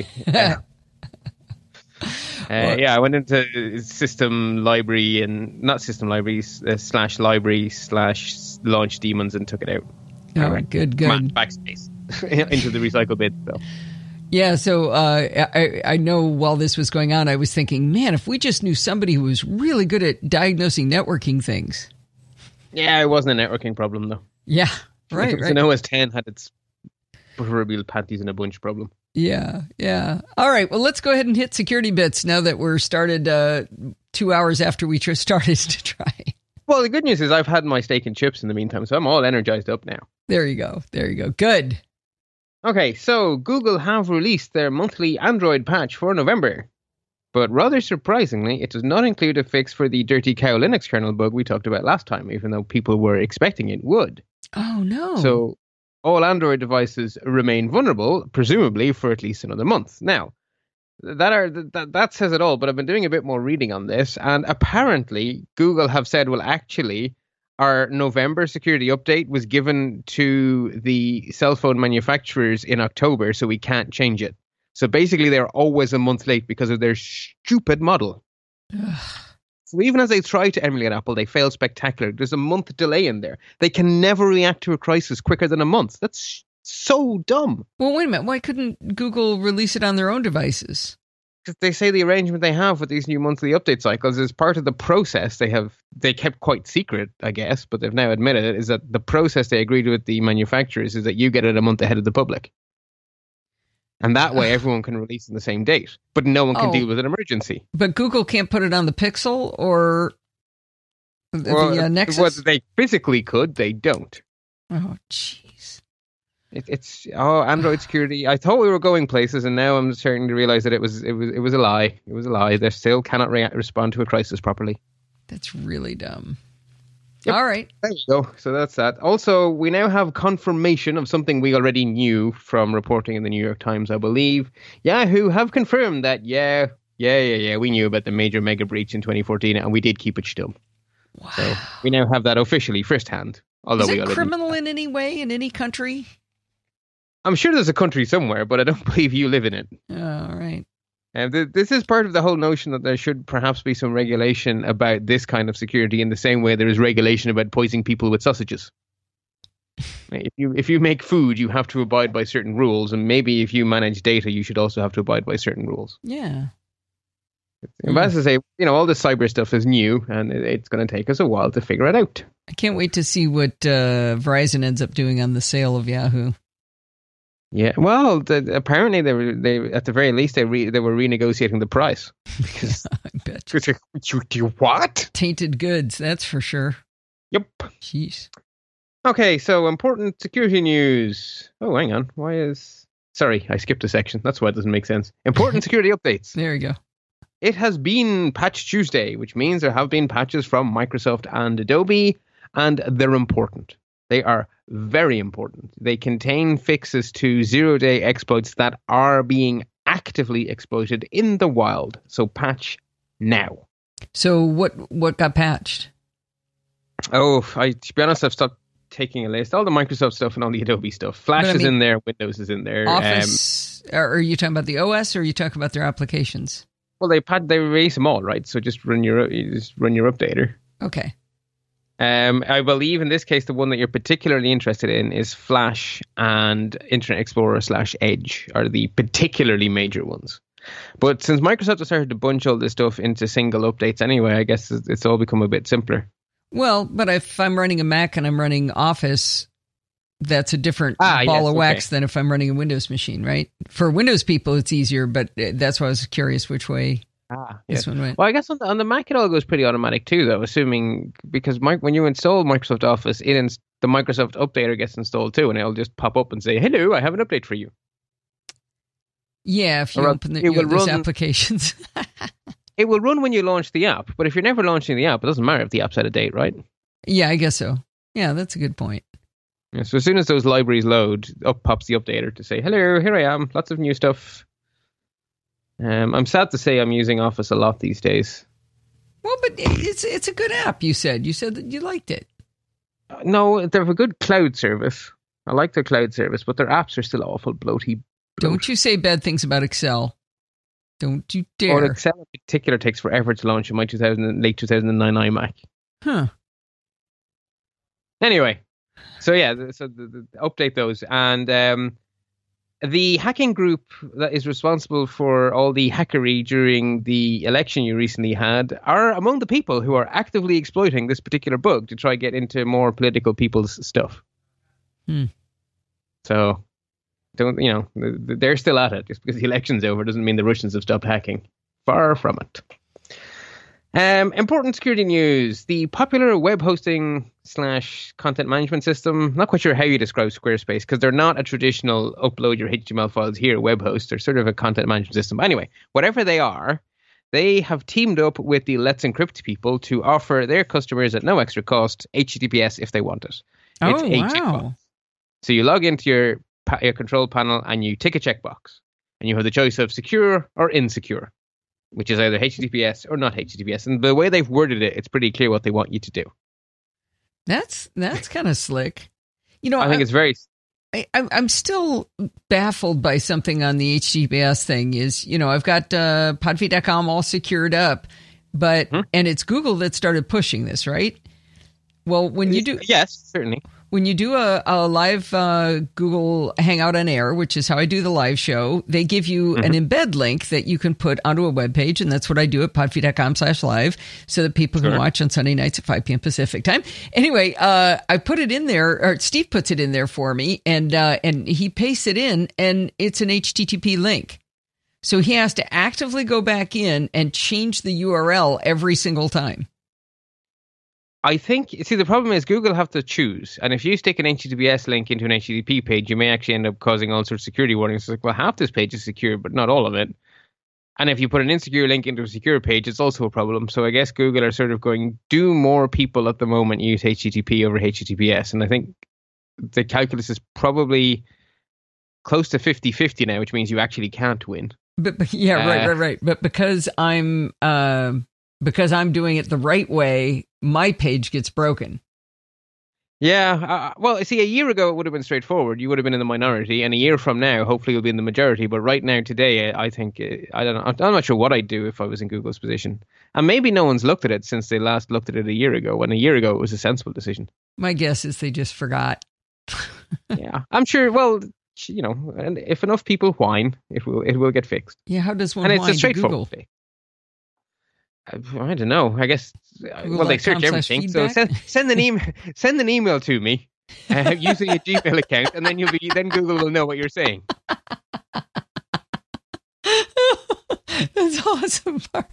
I went into system library and not system libraries /library/ launch daemons and took it out. All right, good. Backspace into the recycle bin. So. Yeah, so I know while this was going on, I was thinking, man, if we just knew somebody who was really good at diagnosing networking things. Yeah, it wasn't a networking problem though. Yeah, right. An OS X had its proverbial panties in a bunch problem. Yeah. All right, well, let's go ahead and hit security bits now that we're started 2 hours after we started to try. Well, the good news is I've had my steak and chips in the meantime, so I'm all energized up now. There you go. Good. Okay, so Google have released their monthly Android patch for November. But rather surprisingly, it does not include a fix for the Dirty Cow Linux kernel bug we talked about last time, even though people were expecting it would. Oh, no. So all Android devices remain vulnerable, presumably for at least another month. Now, That says it all. But I've been doing a bit more reading on this, and apparently Google have said, well, actually, our November security update was given to the cell phone manufacturers in October, so we can't change it. So basically, they're always a month late because of their stupid model. So even as they try to emulate Apple, they fail spectacularly. There's a month delay in there. They can never react to a crisis quicker than a month. That's so dumb. Well, wait a minute. Why couldn't Google release it on their own devices? Because they say the arrangement they have with these new monthly update cycles is part of the process they kept quite secret, I guess, but they've now admitted it, is that the process they agreed with the manufacturers is that you get it a month ahead of the public. And that way everyone can release on the same date, but no one can deal with an emergency. But Google can't put it on the Pixel or the Nexus? Well, they physically could, they don't. Oh, jeez. It's Android security. I thought we were going places, and now I'm starting to realize that it was a lie. It was a lie. They still cannot respond to a crisis properly. That's really dumb. Yep. All right. There you go. So that's that. Also, we now have confirmation of something we already knew from reporting in the New York Times, I believe. Yahoo have confirmed that, we knew about the major mega breach in 2014, and we did keep it stum. Wow. So we now have that officially firsthand. Is it criminal in any way in any country? I'm sure there's a country somewhere, but I don't believe you live in it. All right. This is part of the whole notion that there should perhaps be some regulation about this kind of security in the same way there is regulation about poisoning people with sausages. If you make food, you have to abide by certain rules, and maybe if you manage data, you should also have to abide by certain rules. Yeah. But as I say, all this cyber stuff is new, and it's going to take us a while to figure it out. I can't wait to see what Verizon ends up doing on the sale of Yahoo. Yeah, well, apparently they at the very least they were renegotiating the price. Because, I bet you what? Tainted goods, that's for sure. Yep. Jeez. Okay, so important security news. Oh, hang on. Sorry, I skipped a section. That's why it doesn't make sense. Important security updates. There you go. It has been Patch Tuesday, which means there have been patches from Microsoft and Adobe, and they're important. They are very important. They contain fixes to zero-day exploits that are being actively exploited in the wild. So patch now. So what got patched? To be honest, I've stopped taking a list. All the Microsoft stuff and all the Adobe stuff. Flash is in there. Windows is in there. Office. Are you talking about the OS or are you talking about their applications? Well, they release them all, right? So just run your updater. Okay. I believe in this case, the one that you're particularly interested in is Flash and Internet Explorer / Edge are the particularly major ones. But since Microsoft has started to bunch all this stuff into single updates anyway, I guess it's all become a bit simpler. Well, but if I'm running a Mac and I'm running Office, that's a different ball of wax than if I'm running a Windows machine, right? For Windows people, it's easier, but that's why I was curious which way this one went. Well, I guess on the Mac, it all goes pretty automatic too, though, assuming because when you install Microsoft Office, the Microsoft Updater gets installed too, and it'll just pop up and say, hello, I have an update for you. Yeah, if you open those applications. It will run when you launch the app, but if you're never launching the app, it doesn't matter if the app's out of date, right? Yeah, I guess so. Yeah, that's a good point. Yeah, so as soon as those libraries load, up pops the updater to say, hello, here I am, lots of new stuff. I'm sad to say I'm using Office a lot these days. Well, but it's a good app, you said. You said that you liked it. No, they have a good cloud service. I like their cloud service, but their apps are still awful bloaty. Don't you say bad things about Excel. Don't you dare. Or Excel in particular takes forever to launch in my late 2009 iMac. Huh. Anyway, so the update those. And the hacking group that is responsible for all the hackery during the election you recently had are among the people who are actively exploiting this particular bug to try to get into more political people's stuff. So, they're still at it. Just because the election's over doesn't mean the Russians have stopped hacking. Far from it. Important security news. The popular web hosting / content management system, not quite sure how you describe Squarespace, because they're not a traditional upload your HTML files here web host. They're sort of a content management system. Anyway, whatever they are, they have teamed up with the Let's Encrypt people to offer their customers at no extra cost HTTPS if they want it. It's wow. So you log into your control panel and you tick a checkbox. And you have the choice of secure or insecure, which is either HTTPS or not HTTPS. And the way they've worded it, it's pretty clear what they want you to do. That's kind of slick. You know, I think it's very... I'm still baffled by something on the HTTPS thing is, you know, I've got podfeet.com all secured up, but, and it's Google that started pushing this, right? Well, when you do... Yes, certainly. When you do a live Google Hangout on Air, which is how I do the live show, they give you an embed link that you can put onto a web page, and that's what I do at podfeet.com/live so that people can watch on Sunday nights at 5 p.m. Pacific time. Anyway, I put it in there, or Steve puts it in there for me, and he pastes it in, and it's an HTTP link. So he has to actively go back in and change the URL every single time. I think, see, the problem is Google have to choose. And if you stick an HTTPS link into an HTTP page, you may actually end up causing all sorts of security warnings. It's like, well, half this page is secure, but not all of it. And if you put an insecure link into a secure page, it's also a problem. So I guess Google are sort of going, do more people at the moment use HTTP over HTTPS? And I think the calculus is probably close to 50-50 now, which means you actually can't win. But yeah, right. But because I'm doing it the right way, my page gets broken. Yeah. Well, see, a year ago, it would have been straightforward. You would have been in the minority. And a year from now, hopefully you'll be in the majority. But right now, today, I think, I don't know. I'm not sure what I'd do if I was in Google's position. And maybe no one's looked at it since they last looked at it a year ago. When a year ago, it was a sensible decision. My guess is they just forgot. Yeah, I'm sure. Well, you know, and if enough people whine, it will get fixed. Yeah, how does one whine to Google? Fix. I don't know. I guess. Well, they search everything. So send an email to me using a Gmail account, and then then Google will know what you're saying. That's awesome, Bart.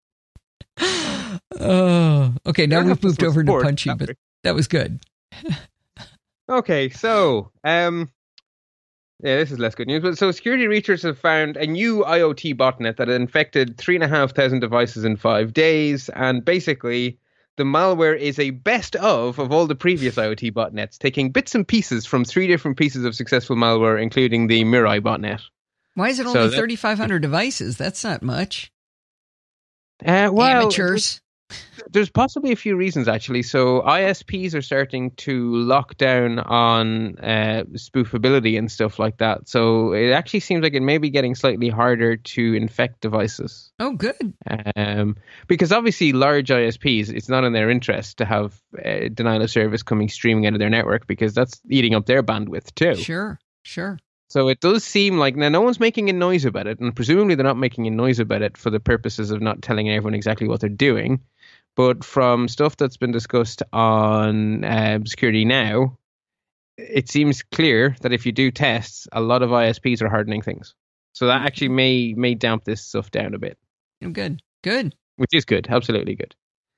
Oh, okay. Now we've moved over to Punchy, but that was good. Okay, so yeah, this is less good news. But so security researchers have found a new IoT botnet that infected 3,500 devices in 5 days. And basically, the malware is a best of all the previous IoT botnets, taking bits and pieces from 3 different pieces of successful malware, including the Mirai botnet. Why is it only 3,500 devices? That's not much. Well, amateurs. There's possibly a few reasons, actually. So ISPs are starting to lock down on spoofability and stuff like that. So it actually seems like it may be getting slightly harder to infect devices. Oh, good. Because obviously large ISPs, it's not in their interest to have denial of service coming streaming out of their network, because that's eating up their bandwidth too. Sure. So it does seem like, now no one's making a noise about it, and presumably they're not making a noise about it for the purposes of not telling everyone exactly what they're doing. But from stuff that's been discussed on Security Now, it seems clear that if you do tests, a lot of ISPs are hardening things. So that actually may damp this stuff down a bit. Good. Which is good, absolutely good.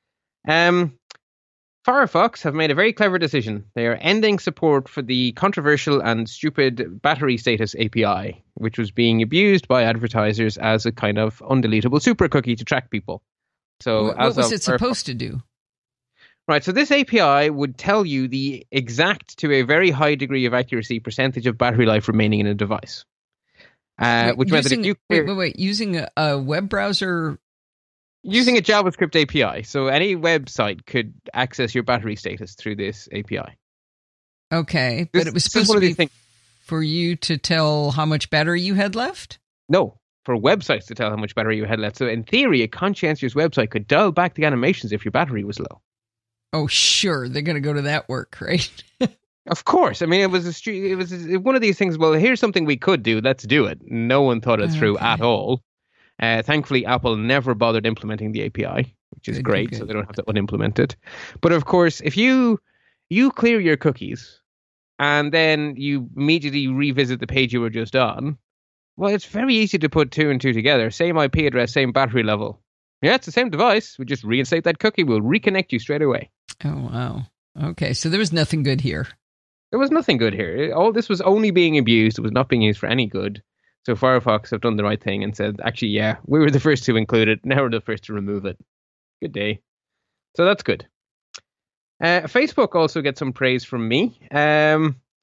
Firefox have made a very clever decision. They are ending support for the controversial and stupid battery status API, which was being abused by advertisers as a kind of undeletable super cookie to track people. So what was it supposed to do? Right, so this API would tell you the exact, to a very high degree of accuracy, percentage of battery life remaining in a device. Which meant that if you using a web browser, using a JavaScript API, so any website could access your battery status through this API. Okay, but it was supposed to be for you to tell how much battery you had left? No. For websites to tell how much battery you had left. So in theory, a conscientious website could dial back the animations if your battery was low. Oh, sure. They're going to go to that work, right? Of course. I mean, it was one of these things. Well, here's something we could do. Let's do it. No one thought it through at all. Thankfully, Apple never bothered implementing the API, which is great. Good. So they don't have to unimplement it. But of course, if you clear your cookies and then you immediately revisit the page you were just on, well, it's very easy to put 2 and 2 together. Same IP address, same battery level. Yeah, it's the same device. We just reinstate that cookie. We'll reconnect you straight away. Oh, wow. Okay, so there was nothing good here. There was nothing good here. All this was only being abused. It was not being used for any good. So Firefox have done the right thing and said, actually, yeah, we were the first to include it. Now we're the first to remove it. Good day. So that's good. Facebook also gets some praise from me.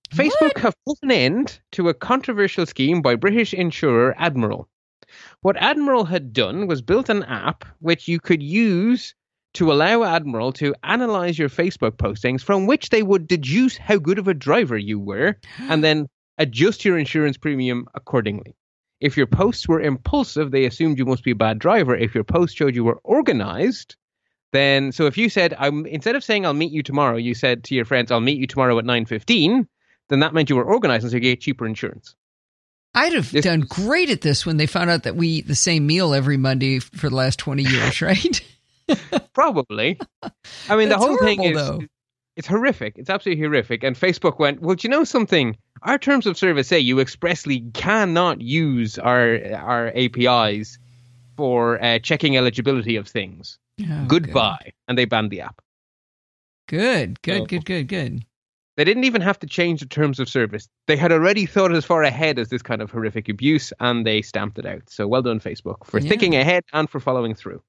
Facebook have put an end to a controversial scheme by British insurer Admiral. What Admiral had done was built an app which you could use to allow Admiral to analyze your Facebook postings, from which they would deduce how good of a driver you were and then adjust your insurance premium accordingly. If your posts were impulsive, they assumed you must be a bad driver. If your post showed you were organized, then, so if you said, instead of saying I'll meet you tomorrow, you said to your friends, I'll meet you tomorrow at 9:15, then that meant you were organized and so you get cheaper insurance. I'd have done great at this when they found out that we eat the same meal every Monday for the last 20 years, right? Probably. I mean, the whole thing is, though. It's horrific. It's absolutely horrific. And Facebook went, well, do you know something? Our terms of service say you expressly cannot use our APIs for checking eligibility of things. Oh, Goodbye. God. And they banned the app. Good. They didn't even have to change the terms of service. They had already thought as far ahead as this kind of horrific abuse, and they stamped it out. So well done, Facebook, for thinking ahead and for following through.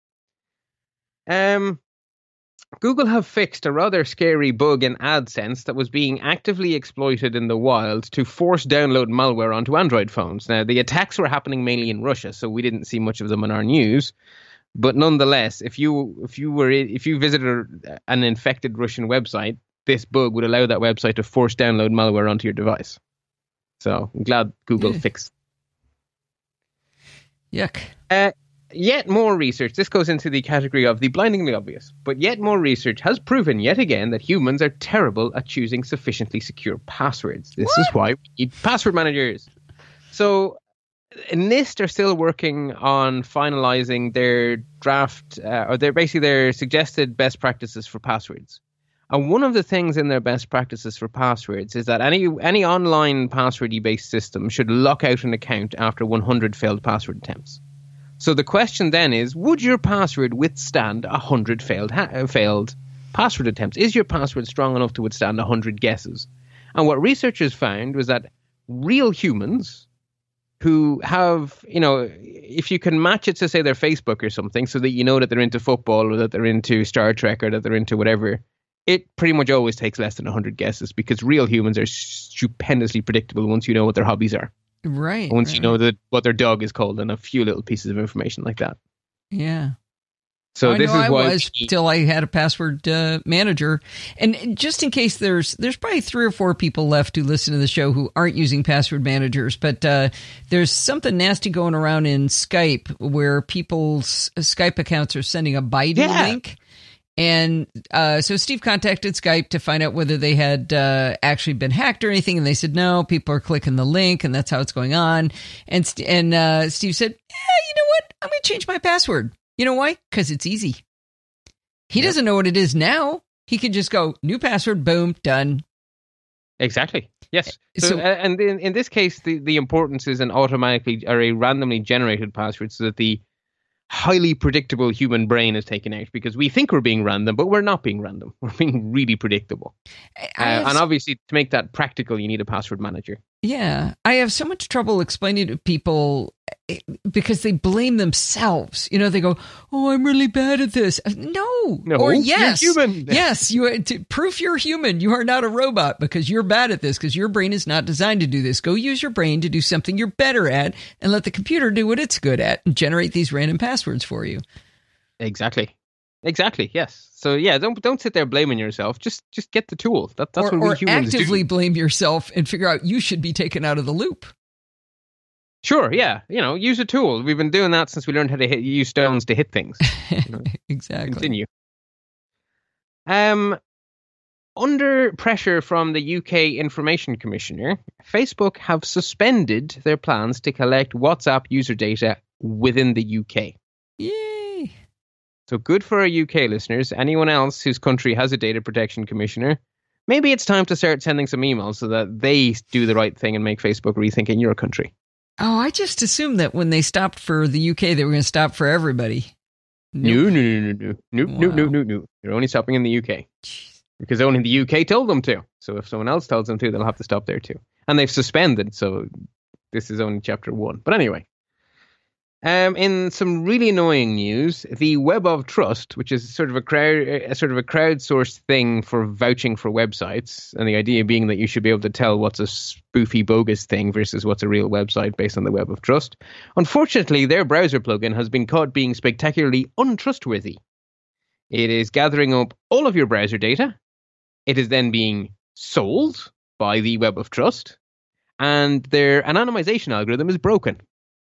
Google have fixed a rather scary bug in AdSense that was being actively exploited in the wild to force download malware onto Android phones. Now, the attacks were happening mainly in Russia, so we didn't see much of them in our news. But nonetheless, if you visited an infected Russian website, this bug would allow that website to force download malware onto your device. So I'm glad Google fixed. Yuck. Yet more research, this goes into the category of the blindingly obvious, but yet more research has proven yet again that humans are terrible at choosing sufficiently secure passwords. This is why we need password managers. So NIST are still working on finalizing their draft, or their suggested best practices for passwords. And one of the things in their best practices for passwords is that any online password-based system should lock out an account after 100 failed password attempts. So the question then is, would your password withstand 100 failed password attempts? Is your password strong enough to withstand 100 guesses? And what researchers found was that real humans who have, if you can match it to, say, their Facebook or something, so that you know that they're into football or that they're into Star Trek or that they're into whatever, it pretty much always takes less than 100 guesses, because real humans are stupendously predictable once you know what their hobbies are. Right. Once you know what their dog is called and a few little pieces of information like that. Yeah. So this is why I was till I had a password manager. And just in case there's probably 3 or 4 people left who listen to the show who aren't using password managers, but there's something nasty going around in Skype where people's Skype accounts are sending a Baidu link. And so Steve contacted Skype to find out whether they had actually been hacked or anything. And they said, no, people are clicking the link and that's how it's going on. And Steve said, you know what? I'm going to change my password. You know why? Because it's easy. He doesn't know what it is now. He can just go, new password, boom, done. Exactly. Yes. So and in this case, the importance is an automatically or a randomly generated password, so that the highly predictable human brain is taken out, because we think we're being random, but we're not being random. We're being really predictable. And obviously, to make that practical, you need a password manager. Yeah. I have so much trouble explaining to people because they blame themselves. They go, oh, I'm really bad at this. No. Or yes. You're human. Yes. Proof you're human. You are not a robot because you're bad at this, because your brain is not designed to do this. Go use your brain to do something you're better at and let the computer do what it's good at and generate these random passwords for you. Exactly. Yes. So yeah, don't sit there blaming yourself. Just get the tool. That's what we humans do. Or actively blame yourself and figure out you should be taken out of the loop. Sure. Yeah. Use a tool. We've been doing that since we learned how to use stones to hit things. Exactly. Continue. Under pressure from the UK Information Commissioner, Facebook have suspended their plans to collect WhatsApp user data within the UK. Yay! So good for our UK listeners. Anyone else whose country has a data protection commissioner, maybe it's time to start sending some emails so that they do the right thing and make Facebook rethink in your country. Oh, I just assumed that when they stopped for the UK, they were going to stop for everybody. Nope. No. You're only stopping in the UK. Jeez. Because only the UK told them to. So if someone else tells them to, they'll have to stop there too. And they've suspended, so this is only chapter 1. But anyway. In some really annoying news, the Web of Trust, which is sort of a crowdsourced thing for vouching for websites, and the idea being that you should be able to tell what's a spoofy, bogus thing versus what's a real website based on the Web of Trust. Unfortunately, their browser plugin has been caught being spectacularly untrustworthy. It is gathering up all of your browser data. It is then being sold by the Web of Trust, and their anonymization algorithm is broken.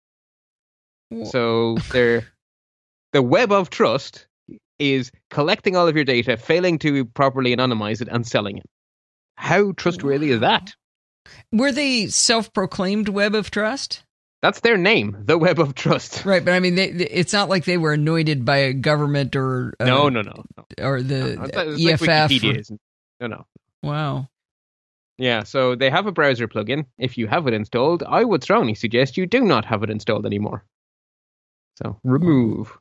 So the Web of Trust is collecting all of your data, failing to properly anonymize it, and selling it. How trustworthy is that? Were they self-proclaimed Web of Trust? That's their name, the Web of Trust. Right, but I mean, it's not like they were anointed by a government or... No. Or the EFF. Like Wikipedia No. Wow. Yeah, so they have a browser plugin. If you have it installed, I would strongly suggest you do not have it installed anymore. So, remove.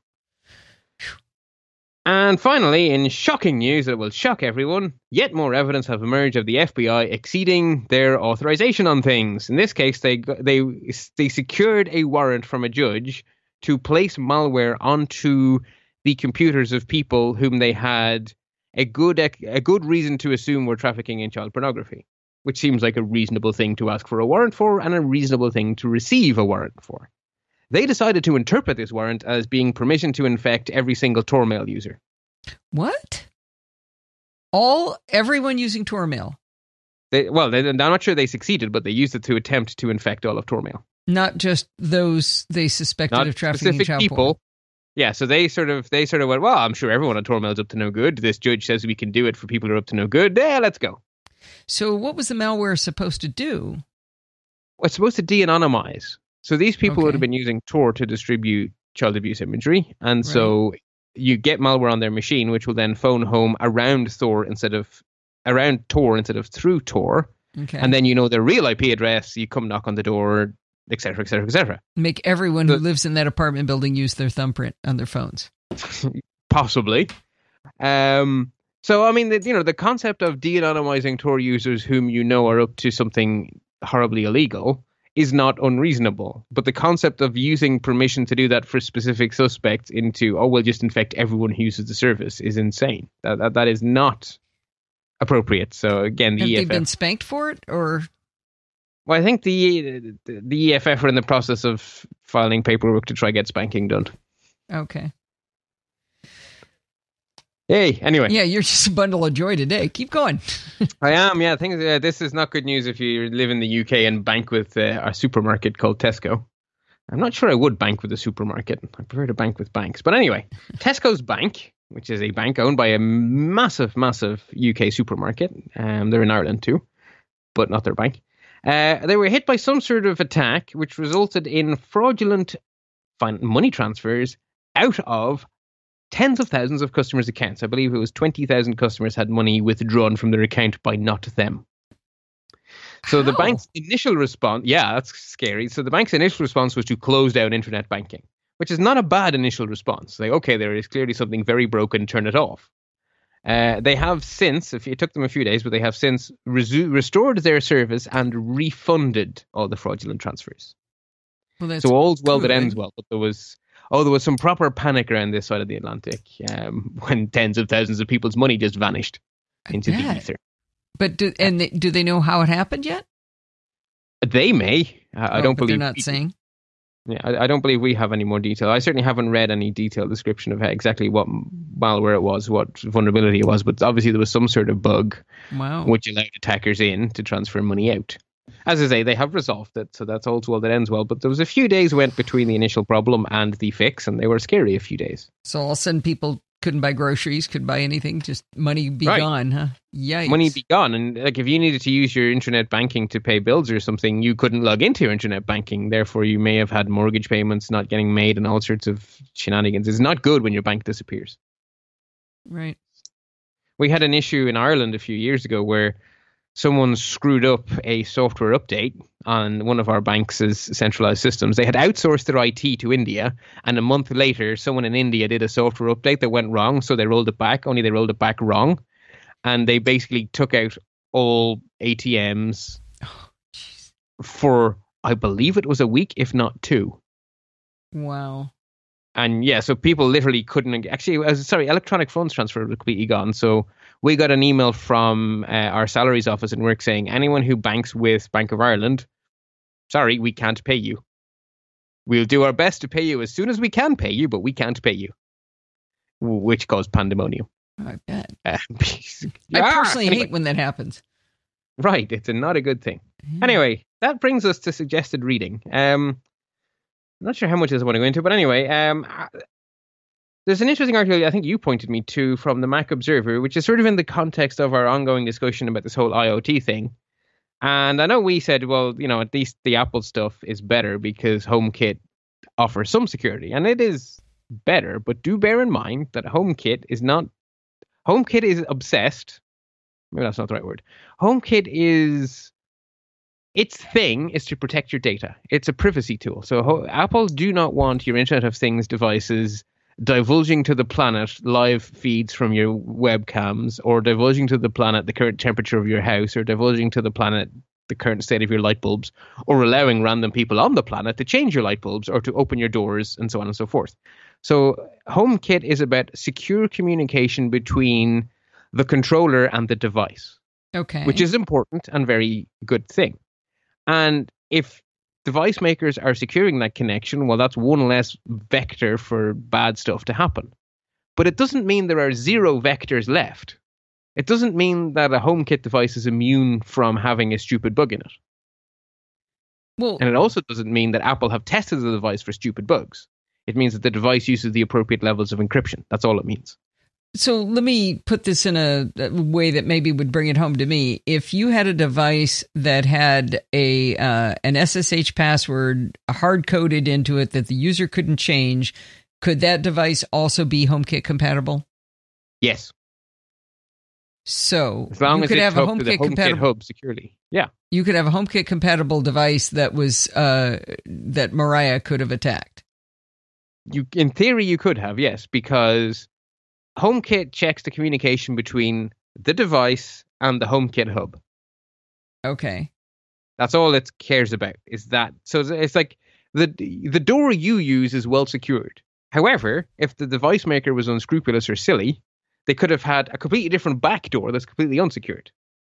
And finally, in shocking news that will shock everyone, yet more evidence have emerged of the FBI exceeding their authorization on things. In this case, they secured a warrant from a judge to place malware onto the computers of people whom they had a good reason to assume were trafficking in child pornography, which seems like a reasonable thing to ask for a warrant for and a reasonable thing to receive a warrant for. They decided to interpret this warrant as being permission to infect every single Tormail user. What? Everyone using Tormail? I'm not sure they succeeded, but they used it to attempt to infect all of Tormail. Not just those they suspected of trafficking in child people. porn. Yeah, so they sort of went, well, I'm sure everyone on Tormail is up to no good. This judge says we can do it for people who are up to no good. Yeah, let's go. So what was the malware supposed to do? Well, it's supposed to de-anonymize. So these people would have been using Tor to distribute child abuse imagery. And so you get malware on their machine, which will then phone home around Tor instead of through Tor. Okay. And then you know their real IP address. You come knock on the door, et cetera, et cetera, et cetera. Make everyone who lives in that apartment building use their thumbprint on their phones. Possibly. So, I mean, the concept of de-anonymizing Tor users whom you know are up to something horribly illegal is not unreasonable. But the concept of using permission to do that for specific suspects we'll just infect everyone who uses the service is insane. That is not appropriate. So, again, the EFF... Have they been spanked for it, or... Well, I think the EFF are in the process of filing paperwork to try get spanking done. Okay. Hey, anyway. Yeah, you're just a bundle of joy today. Keep going. I am, yeah. This is not good news if you live in the UK and bank with a supermarket called Tesco. I'm not sure I would bank with a supermarket. I prefer to bank with banks. But anyway, Tesco's Bank, which is a bank owned by a massive, massive UK supermarket. They're in Ireland too, but not their bank. They were hit by some sort of attack, which resulted in fraudulent money transfers out of tens of thousands of customers' accounts. I believe it was 20,000 customers had money withdrawn from their account by not them. So the bank's initial response, that's scary. So the bank's initial response was to close down internet banking, which is not a bad initial response. Like, okay, there is clearly something very broken, turn it off. They have since, it took them a few days, but they have since restored their service and refunded all the fraudulent transfers. Well, so all's well that ends well, but there was some proper panic around this side of the Atlantic when tens of thousands of people's money just vanished into the ether. But do they know how it happened yet? They may. I don't believe they're not saying. Yeah, I don't believe we have any more detail. I certainly haven't read any detailed description of exactly what malware it was, what vulnerability it was, but obviously there was some sort of bug which allowed attackers in to transfer money out. As I say, they have resolved it, so that's all well that ends well. But there was a few days went between the initial problem and the fix, and they were scary a few days. So all of a sudden people couldn't buy groceries, couldn't buy anything, just money be gone, huh? Yikes. Money be gone. And like if you needed to use your internet banking to pay bills or something, you couldn't log into your internet banking. Therefore, you may have had mortgage payments not getting made and all sorts of shenanigans. It's not good when your bank disappears. Right. We had an issue in Ireland a few years ago where someone screwed up a software update on one of our bank's centralized systems. They had outsourced their IT to India, and a month later, someone in India did a software update that went wrong, so they rolled it back, only they rolled it back wrong. And they basically took out all ATMs for, I believe it was a week, if not two. Wow. And yeah, so people literally couldn't actually. Electronic funds transfer was completely gone. So we got an email from our salaries office in work saying anyone who banks with Bank of Ireland, sorry, we can't pay you. We'll do our best to pay you as soon as we can pay you, but we can't pay you, which caused pandemonium. I bet. I personally hate when that happens. Right, it's not a good thing. Yeah. Anyway, that brings us to suggested reading. I'm not sure how much of this I want to go into, but anyway, there's an interesting article I think you pointed me to from the Mac Observer, which is sort of in the context of our ongoing discussion about this whole IoT thing. And I know we said, well, at least the Apple stuff is better because HomeKit offers some security, and it is better. But do bear in mind that HomeKit is obsessed. Maybe that's not the right word. HomeKit its thing is to protect your data. It's a privacy tool. So Apple do not want your Internet of Things devices divulging to the planet live feeds from your webcams, or divulging to the planet the current temperature of your house, or divulging to the planet the current state of your light bulbs, or allowing random people on the planet to change your light bulbs or to open your doors, and so on and so forth. So HomeKit is about secure communication between the controller and the device. Okay. Which is important and very good thing. And if device makers are securing that connection, well, that's one less vector for bad stuff to happen. But it doesn't mean there are zero vectors left. It doesn't mean that a HomeKit device is immune from having a stupid bug in it. Well, and it also doesn't mean that Apple have tested the device for stupid bugs. It means that the device uses the appropriate levels of encryption. That's all it means. So let me put this in a way that maybe would bring it home to me. If you had a device that had an SSH password hard-coded into it that the user couldn't change, could that device also be HomeKit compatible? Yes. So as long you as could it's have a hooked to the HomeKit hub securely. Yeah. You could have a HomeKit compatible device that was that Mariah could have attacked. In theory, you could have, yes, because HomeKit checks the communication between the device and the HomeKit hub. Okay. That's all it cares about, is that. So it's like the door you use is well secured. However, if the device maker was unscrupulous or silly, they could have had a completely different back door that's completely unsecured.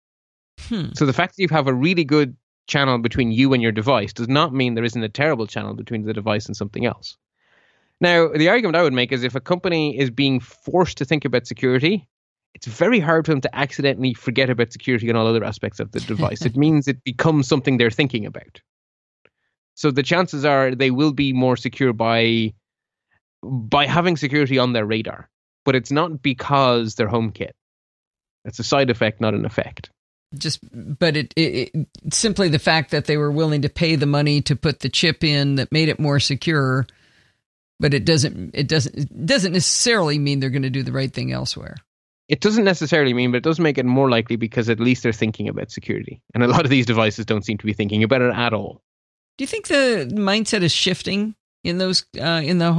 So the fact that you have a really good channel between you and your device does not mean there isn't a terrible channel between the device and something else. Now, the argument I would make is if a company is being forced to think about security, it's very hard for them to accidentally forget about security and all other aspects of the device. It means it becomes something they're thinking about. So the chances are they will be more secure by having security on their radar. But it's not because they're HomeKit. It's a side effect, not an effect. But it simply the fact that they were willing to pay the money to put the chip in that made it more secure. But it doesn't necessarily mean they're going to do the right thing elsewhere. It doesn't necessarily mean, but it does make it more likely because at least they're thinking about security. And a lot of these devices don't seem to be thinking about it at all. Do you think the mindset is shifting in those in the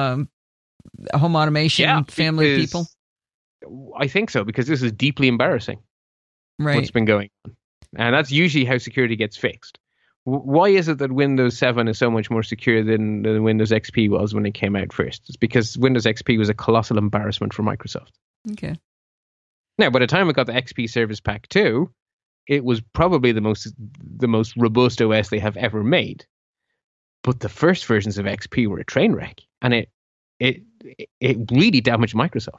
home automation family people? I think so, because this is deeply embarrassing. Right. What's been going on. And that's usually how security gets fixed. Why is it that Windows 7 is so much more secure than Windows XP was when it came out first? It's because Windows XP was a colossal embarrassment for Microsoft. Okay. Now, by the time it got the XP Service Pack 2, it was probably the most robust OS they have ever made. But the first versions of XP were a train wreck, and it really damaged Microsoft.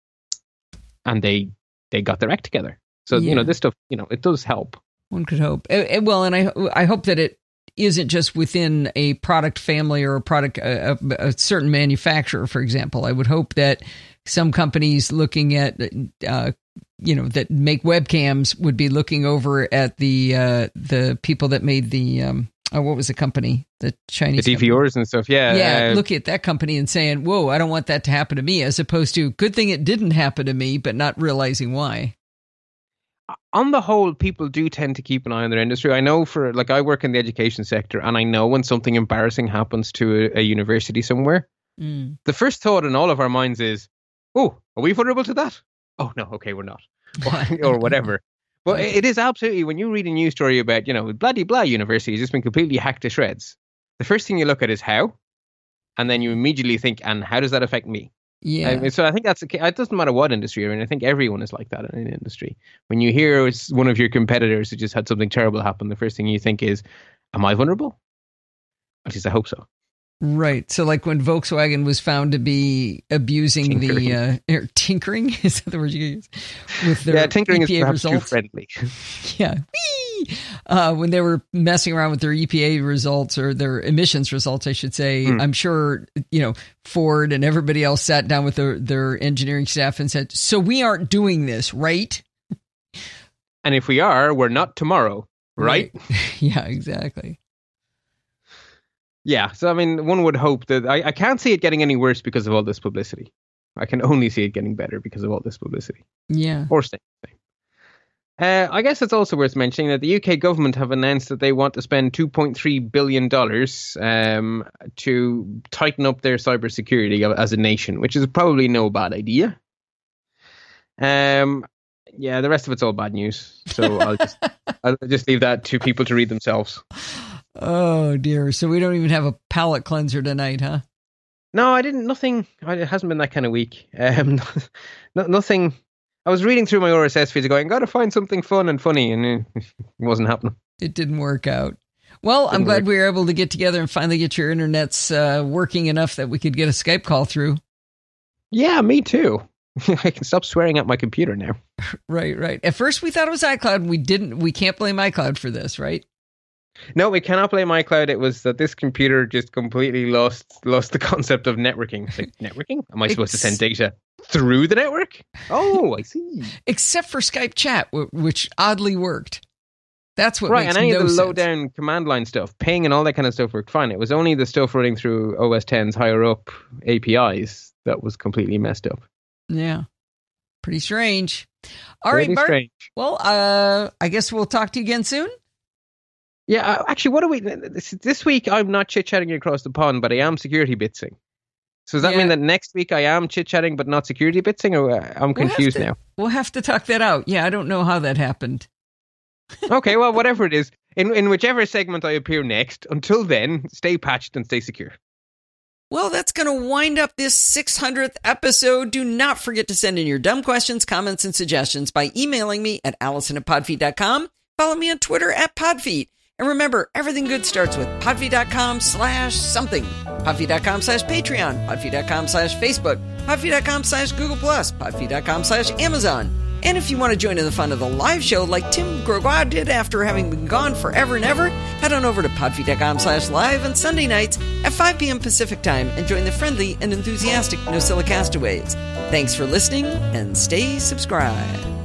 And they got their act together. So, this stuff, it does help. One could hope. Well, and I hope that it isn't just within a product family or a certain manufacturer, for example. I would hope that some companies looking at, that make webcams would be looking over at the people that made the, what was the company? The Chinese the DVRs company. and stuff, yeah. Yeah, looking at that company and saying, whoa, I don't want that to happen to me, as opposed to, good thing it didn't happen to me, but not realizing why. On the whole, people do tend to keep an eye on their industry. I know I work in the education sector, and I know when something embarrassing happens to a university somewhere, the first thought in all of our minds is, oh, are we vulnerable to that? Oh, no, okay, we're not. Or whatever. But it is absolutely, when you read a news story about, blah, blah, blah university has just been completely hacked to shreds. The first thing you look at is how. and then you immediately think, and how does that affect me? Yeah. So I think that's it doesn't matter what industry you're in. I think everyone is like that in an industry. When you hear one of your competitors who just had something terrible happen, the first thing you think is, am I vulnerable? At least I hope so. Right. So like when Volkswagen was found to be abusing tinkering, is that the word you use? With their tinkering EPA is perhaps results. too friendly. Yeah. When they were messing around with their EPA results or their emissions results, I should say, I'm sure, Ford and everybody else sat down with their engineering staff and said, so we aren't doing this, right? And if we are, we're not tomorrow, right? Yeah, exactly. Yeah. So, I mean, one would hope that I can't see it getting any worse because of all this publicity. I can only see it getting better because of all this publicity. Yeah. Or staying the same. I guess it's also worth mentioning that the UK government have announced that they want to spend $2.3 billion to tighten up their cybersecurity as a nation, which is probably no bad idea. Yeah, the rest of it's all bad news. So I'll just leave that to people to read themselves. Oh, dear. So we don't even have a palate cleanser tonight, huh? No, I didn't. Nothing. It hasn't been that kind of week. Nothing. I was reading through my RSS feeds going, got to find something fun and funny, and it wasn't happening. It didn't work out. Well, I'm glad we were able to get together and finally get your internets working enough that we could get a Skype call through. Yeah, me too. I can stop swearing at my computer now. Right. At first we thought it was iCloud. We can't blame iCloud for this, right? No, we cannot blame iCloud. It was that this computer just completely lost the concept of networking. It's like, networking? Am I supposed to send data through the network? Oh, I see. Except for Skype chat, which oddly worked. That's what right, makes and any no of the sense. low-down command line stuff, ping and all that kind of stuff worked fine. It was only the stuff running through OS X's higher-up APIs that was completely messed up. Yeah. Pretty strange. All right, Bart. Strange. Well, I guess we'll talk to you again soon. Yeah, actually, what do we... This week, I'm not chit-chatting across the pond, but I am security bitsing. So does that mean that next week I am chit-chatting but not security bitsing? Or I'm confused now. We'll have to talk that out. Yeah, I don't know how that happened. Okay, well, whatever it is. In whichever segment I appear next, until then, stay patched and stay secure. Well, that's going to wind up this 600th episode. Do not forget to send in your dumb questions, comments, and suggestions by emailing me at allison@podfeet.com. Follow me on Twitter @podfeet. And remember, everything good starts with podfeet.com/something, podfeet.com/Patreon, podfeet.com/Facebook, podfeet.com/Google+, podfeet.com/Amazon. And if you want to join in the fun of the live show like Tim Gregoire did after having been gone forever and ever, head on over to podfeet.com/live on Sunday nights at 5 p.m. Pacific time and join the friendly and enthusiastic NosillaCastaways. Thanks for listening and stay subscribed.